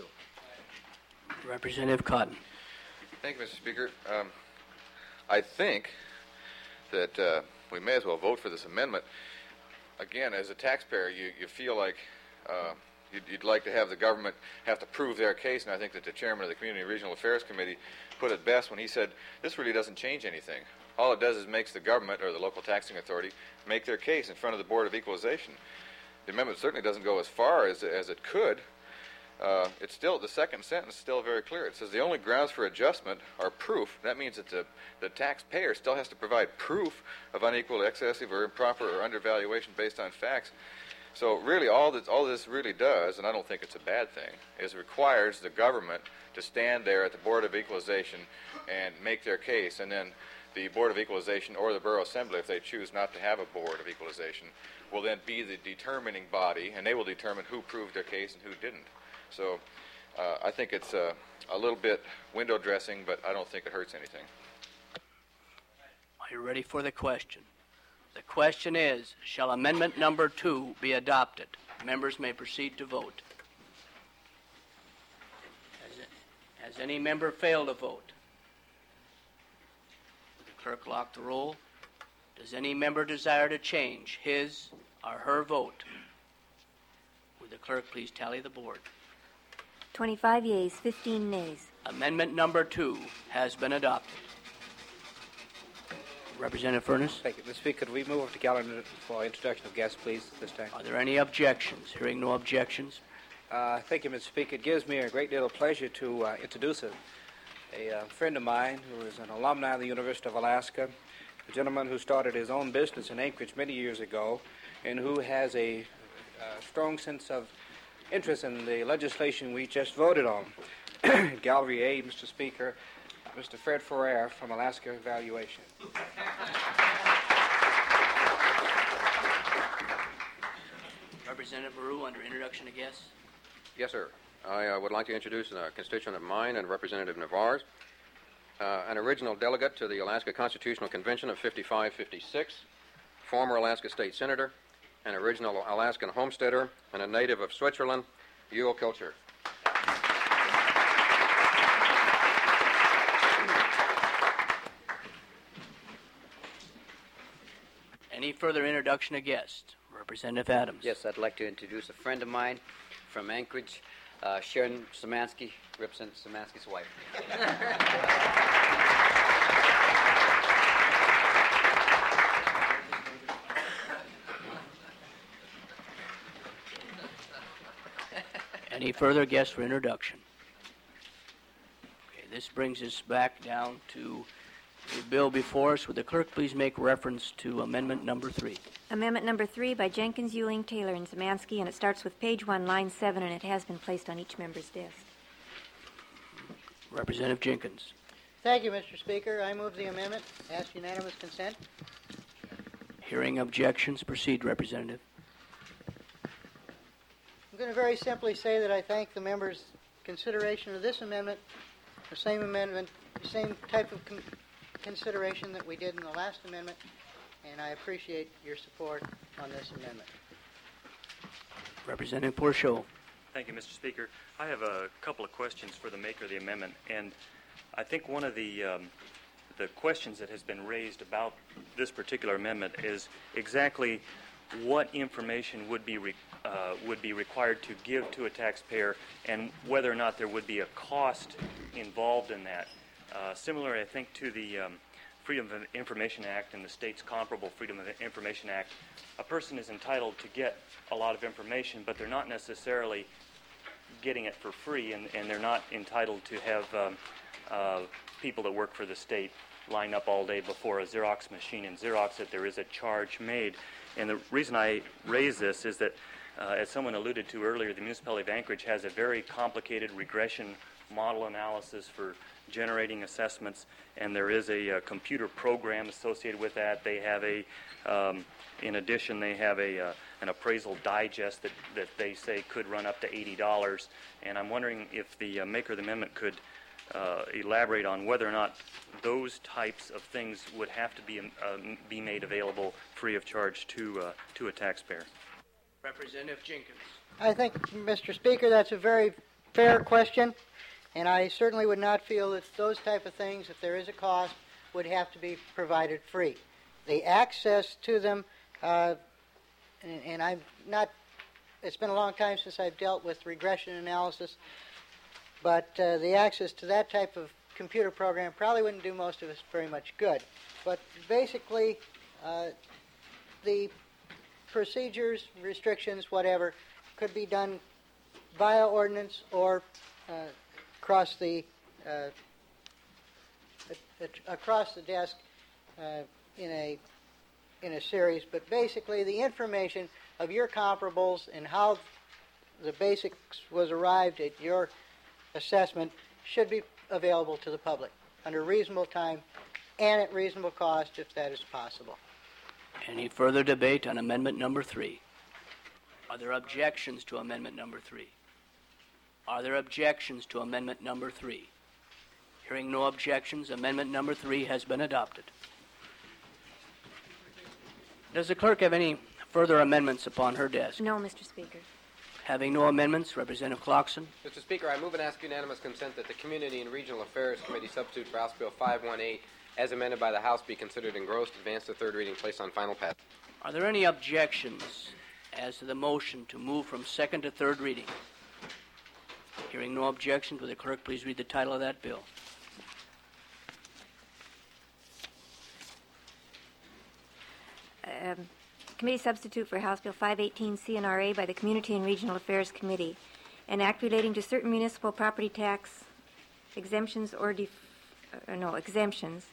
Representative Cotton. Thank you, Mister Speaker. Um, I think that uh, we may as well vote for this amendment. Again, as a taxpayer, you, you feel like uh, you'd, you'd like to have the government have to prove their case, and I think that the chairman of the Community and Regional Affairs Committee put it best when he said, this really doesn't change anything. All it does is makes the government or the local taxing authority make their case in front of the Board of Equalization. The amendment certainly doesn't go as far as, as it could. Uh, it's still, the second sentence is still very clear. It says the only grounds for adjustment are proof. That means that the, the taxpayer still has to provide proof of unequal, excessive, or improper or undervaluation based on facts. So really all this, all this really does, and I don't think it's a bad thing, is requires the government to stand there at the Board of Equalization and make their case, and then the Board of Equalization or the Borough Assembly, if they choose not to have a Board of Equalization, will then be the determining body, and they will determine who proved their case and who didn't. So uh, I think it's uh, a little bit window dressing, but I don't think it hurts anything. Are you ready for the question? The question is, shall amendment number two be adopted? Members may proceed to vote. Has, it, has any member failed to vote? Will the clerk lock the roll? Does any member desire to change his or her vote? Would the clerk please tally the board? twenty-five yeas, fifteen nays. Amendment number two has been adopted. Representative Furness. Thank you. Mister Speaker, could we move up to calendar for introduction of guests, please, this time? Are there any objections? Hearing no objections. Uh, thank you, Mister Speaker. It gives me a great deal of pleasure to uh, introduce a, a uh, friend of mine who is an alumni of the University of Alaska, a gentleman who started his own business in Anchorage many years ago, and who has a, a strong sense of interest in the legislation we just voted on. Gallery A, Mister Speaker, Mister Fred Ferrer from Alaska Evaluation. Representative Maru, under introduction of guests. Yes, sir. I uh, would like to introduce a constituent of mine and Representative Navarre's, uh, an original delegate to the Alaska Constitutional Convention of fifty-five fifty-six, former Alaska State Senator, an original Alaskan homesteader, and a native of Switzerland, Yule Kilcher. Any further introduction of guests? Representative Adams. Yes, I'd like to introduce a friend of mine from Anchorage, uh, Sharon Szymanski, Representative Szymanski's wife. Any further guests for introduction? Okay, this brings us back down to the bill before us. Would the clerk please make reference to amendment number three? Amendment number three by Jenkins, Euling, Taylor, and Szymanski, and it starts with page one, line seven, and it has been placed on each member's desk. Representative Jenkins. Thank you, Mister Speaker. I move the amendment. Ask unanimous consent. Hearing objections, proceed, Representative. I'm going to very simply say that I thank the members' consideration of this amendment, the same amendment, the same type of con- consideration that we did in the last amendment, and I appreciate your support on this amendment. Representative Porchot. Thank you, Mister Speaker. I have a couple of questions for the maker of the amendment, and I think one of the um, the questions that has been raised about this particular amendment is exactly what information would be re- uh, would be required to give to a taxpayer, and whether or not there would be a cost involved in that. Uh, similar, I think, to the um, Freedom of Information Act and the state's comparable Freedom of Information Act, a person is entitled to get a lot of information, but they're not necessarily getting it for free, and, and they're not entitled to have um, uh, people that work for the state line up all day before a Xerox machine and Xerox it. There is a charge made. And the reason I raise this is that, uh, as someone alluded to earlier, the municipality of Anchorage has a very complicated regression model analysis for generating assessments, and there is a, a computer program associated with that. They have a, um, in addition, they have a uh, an appraisal digest that, that they say could run up to eighty dollars. And I'm wondering if the uh, maker of the amendment could uh, elaborate on whether or not those types of things would have to be uh, be made available free of charge to uh, to a taxpayer. Representative Jenkins. I think, Mister Speaker, that's a very fair question, and I certainly would not feel that those type of things, if there is a cost, would have to be provided free. the access to them, uh, and, and I'm not, it's been a long time since I've dealt with regression analysis, but uh, the access to that type of computer program probably wouldn't do most of us very much good. But basically, uh, the procedures, restrictions, whatever, could be done via ordinance or uh, across the uh, across the desk uh, in a in a series. But basically, the information of your comparables and how the basics was arrived at your assessment should be available to the public under reasonable time and at reasonable cost, if that is possible. Any further debate on amendment number three? Are there objections to amendment number three? Are there objections to amendment number three? Hearing no objections, amendment number three has been adopted. Does the clerk have any further amendments upon her desk? No, Mister Speaker. Having no amendments, Representative Clarkson. Mister Speaker, I move and ask unanimous consent that the Community and Regional Affairs Committee substitute for House Bill five eighteen, as amended by the House, be considered engrossed, advanced to third reading, placed on final pass. Are there any objections as to the motion to move from second to third reading? Hearing no objections, will the clerk please read the title of that bill? Um, Committee substitute for House Bill five eighteen C N R A by the Community and Regional Affairs Committee, an act relating to certain municipal property tax exemptions or def- uh, no exemptions.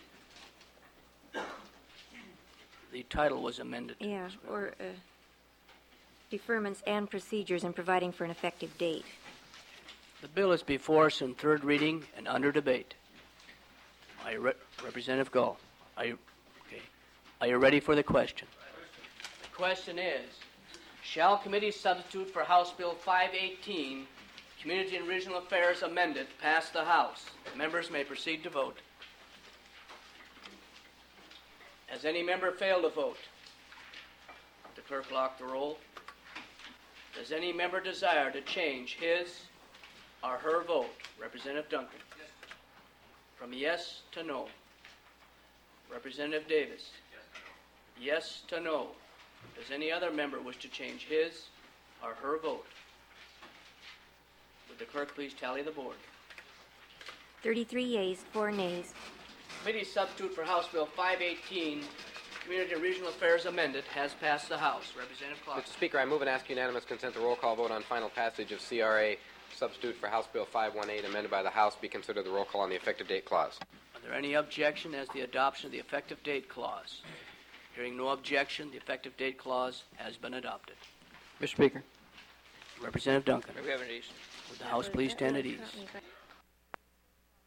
The title was amended. Yeah, or uh, deferments and procedures and providing for an effective date. The bill is before us in third reading and under debate. Are you re- Representative Gall? Are you okay? Are you ready for the question? The question is, shall committee substitute for House Bill five eighteen, Community and Regional Affairs amended, pass the House? Members may proceed to vote. Has any member failed to vote? The clerk lock the roll. Does any member desire to change his or her vote? Representative Duncan. Yes. From yes to no. Representative Davis. Yes. Yes to no. Does any other member wish to change his or her vote? Would the clerk please tally the board? thirty-three yeas, four nays. Committee substitute for House Bill five eighteen, Community and Regional Affairs amended, has passed the House. Representative Clark. Mister Speaker, I move and ask unanimous consent the roll call vote on final passage of C R A substitute for House Bill five eighteen amended by the House be considered the roll call on the effective date clause. Are there any objection as to the adoption of the effective date clause? Hearing no objection, the effective date clause has been adopted. Mister Speaker. Representative Duncan. May we have an ease? Would the House please stand at ease?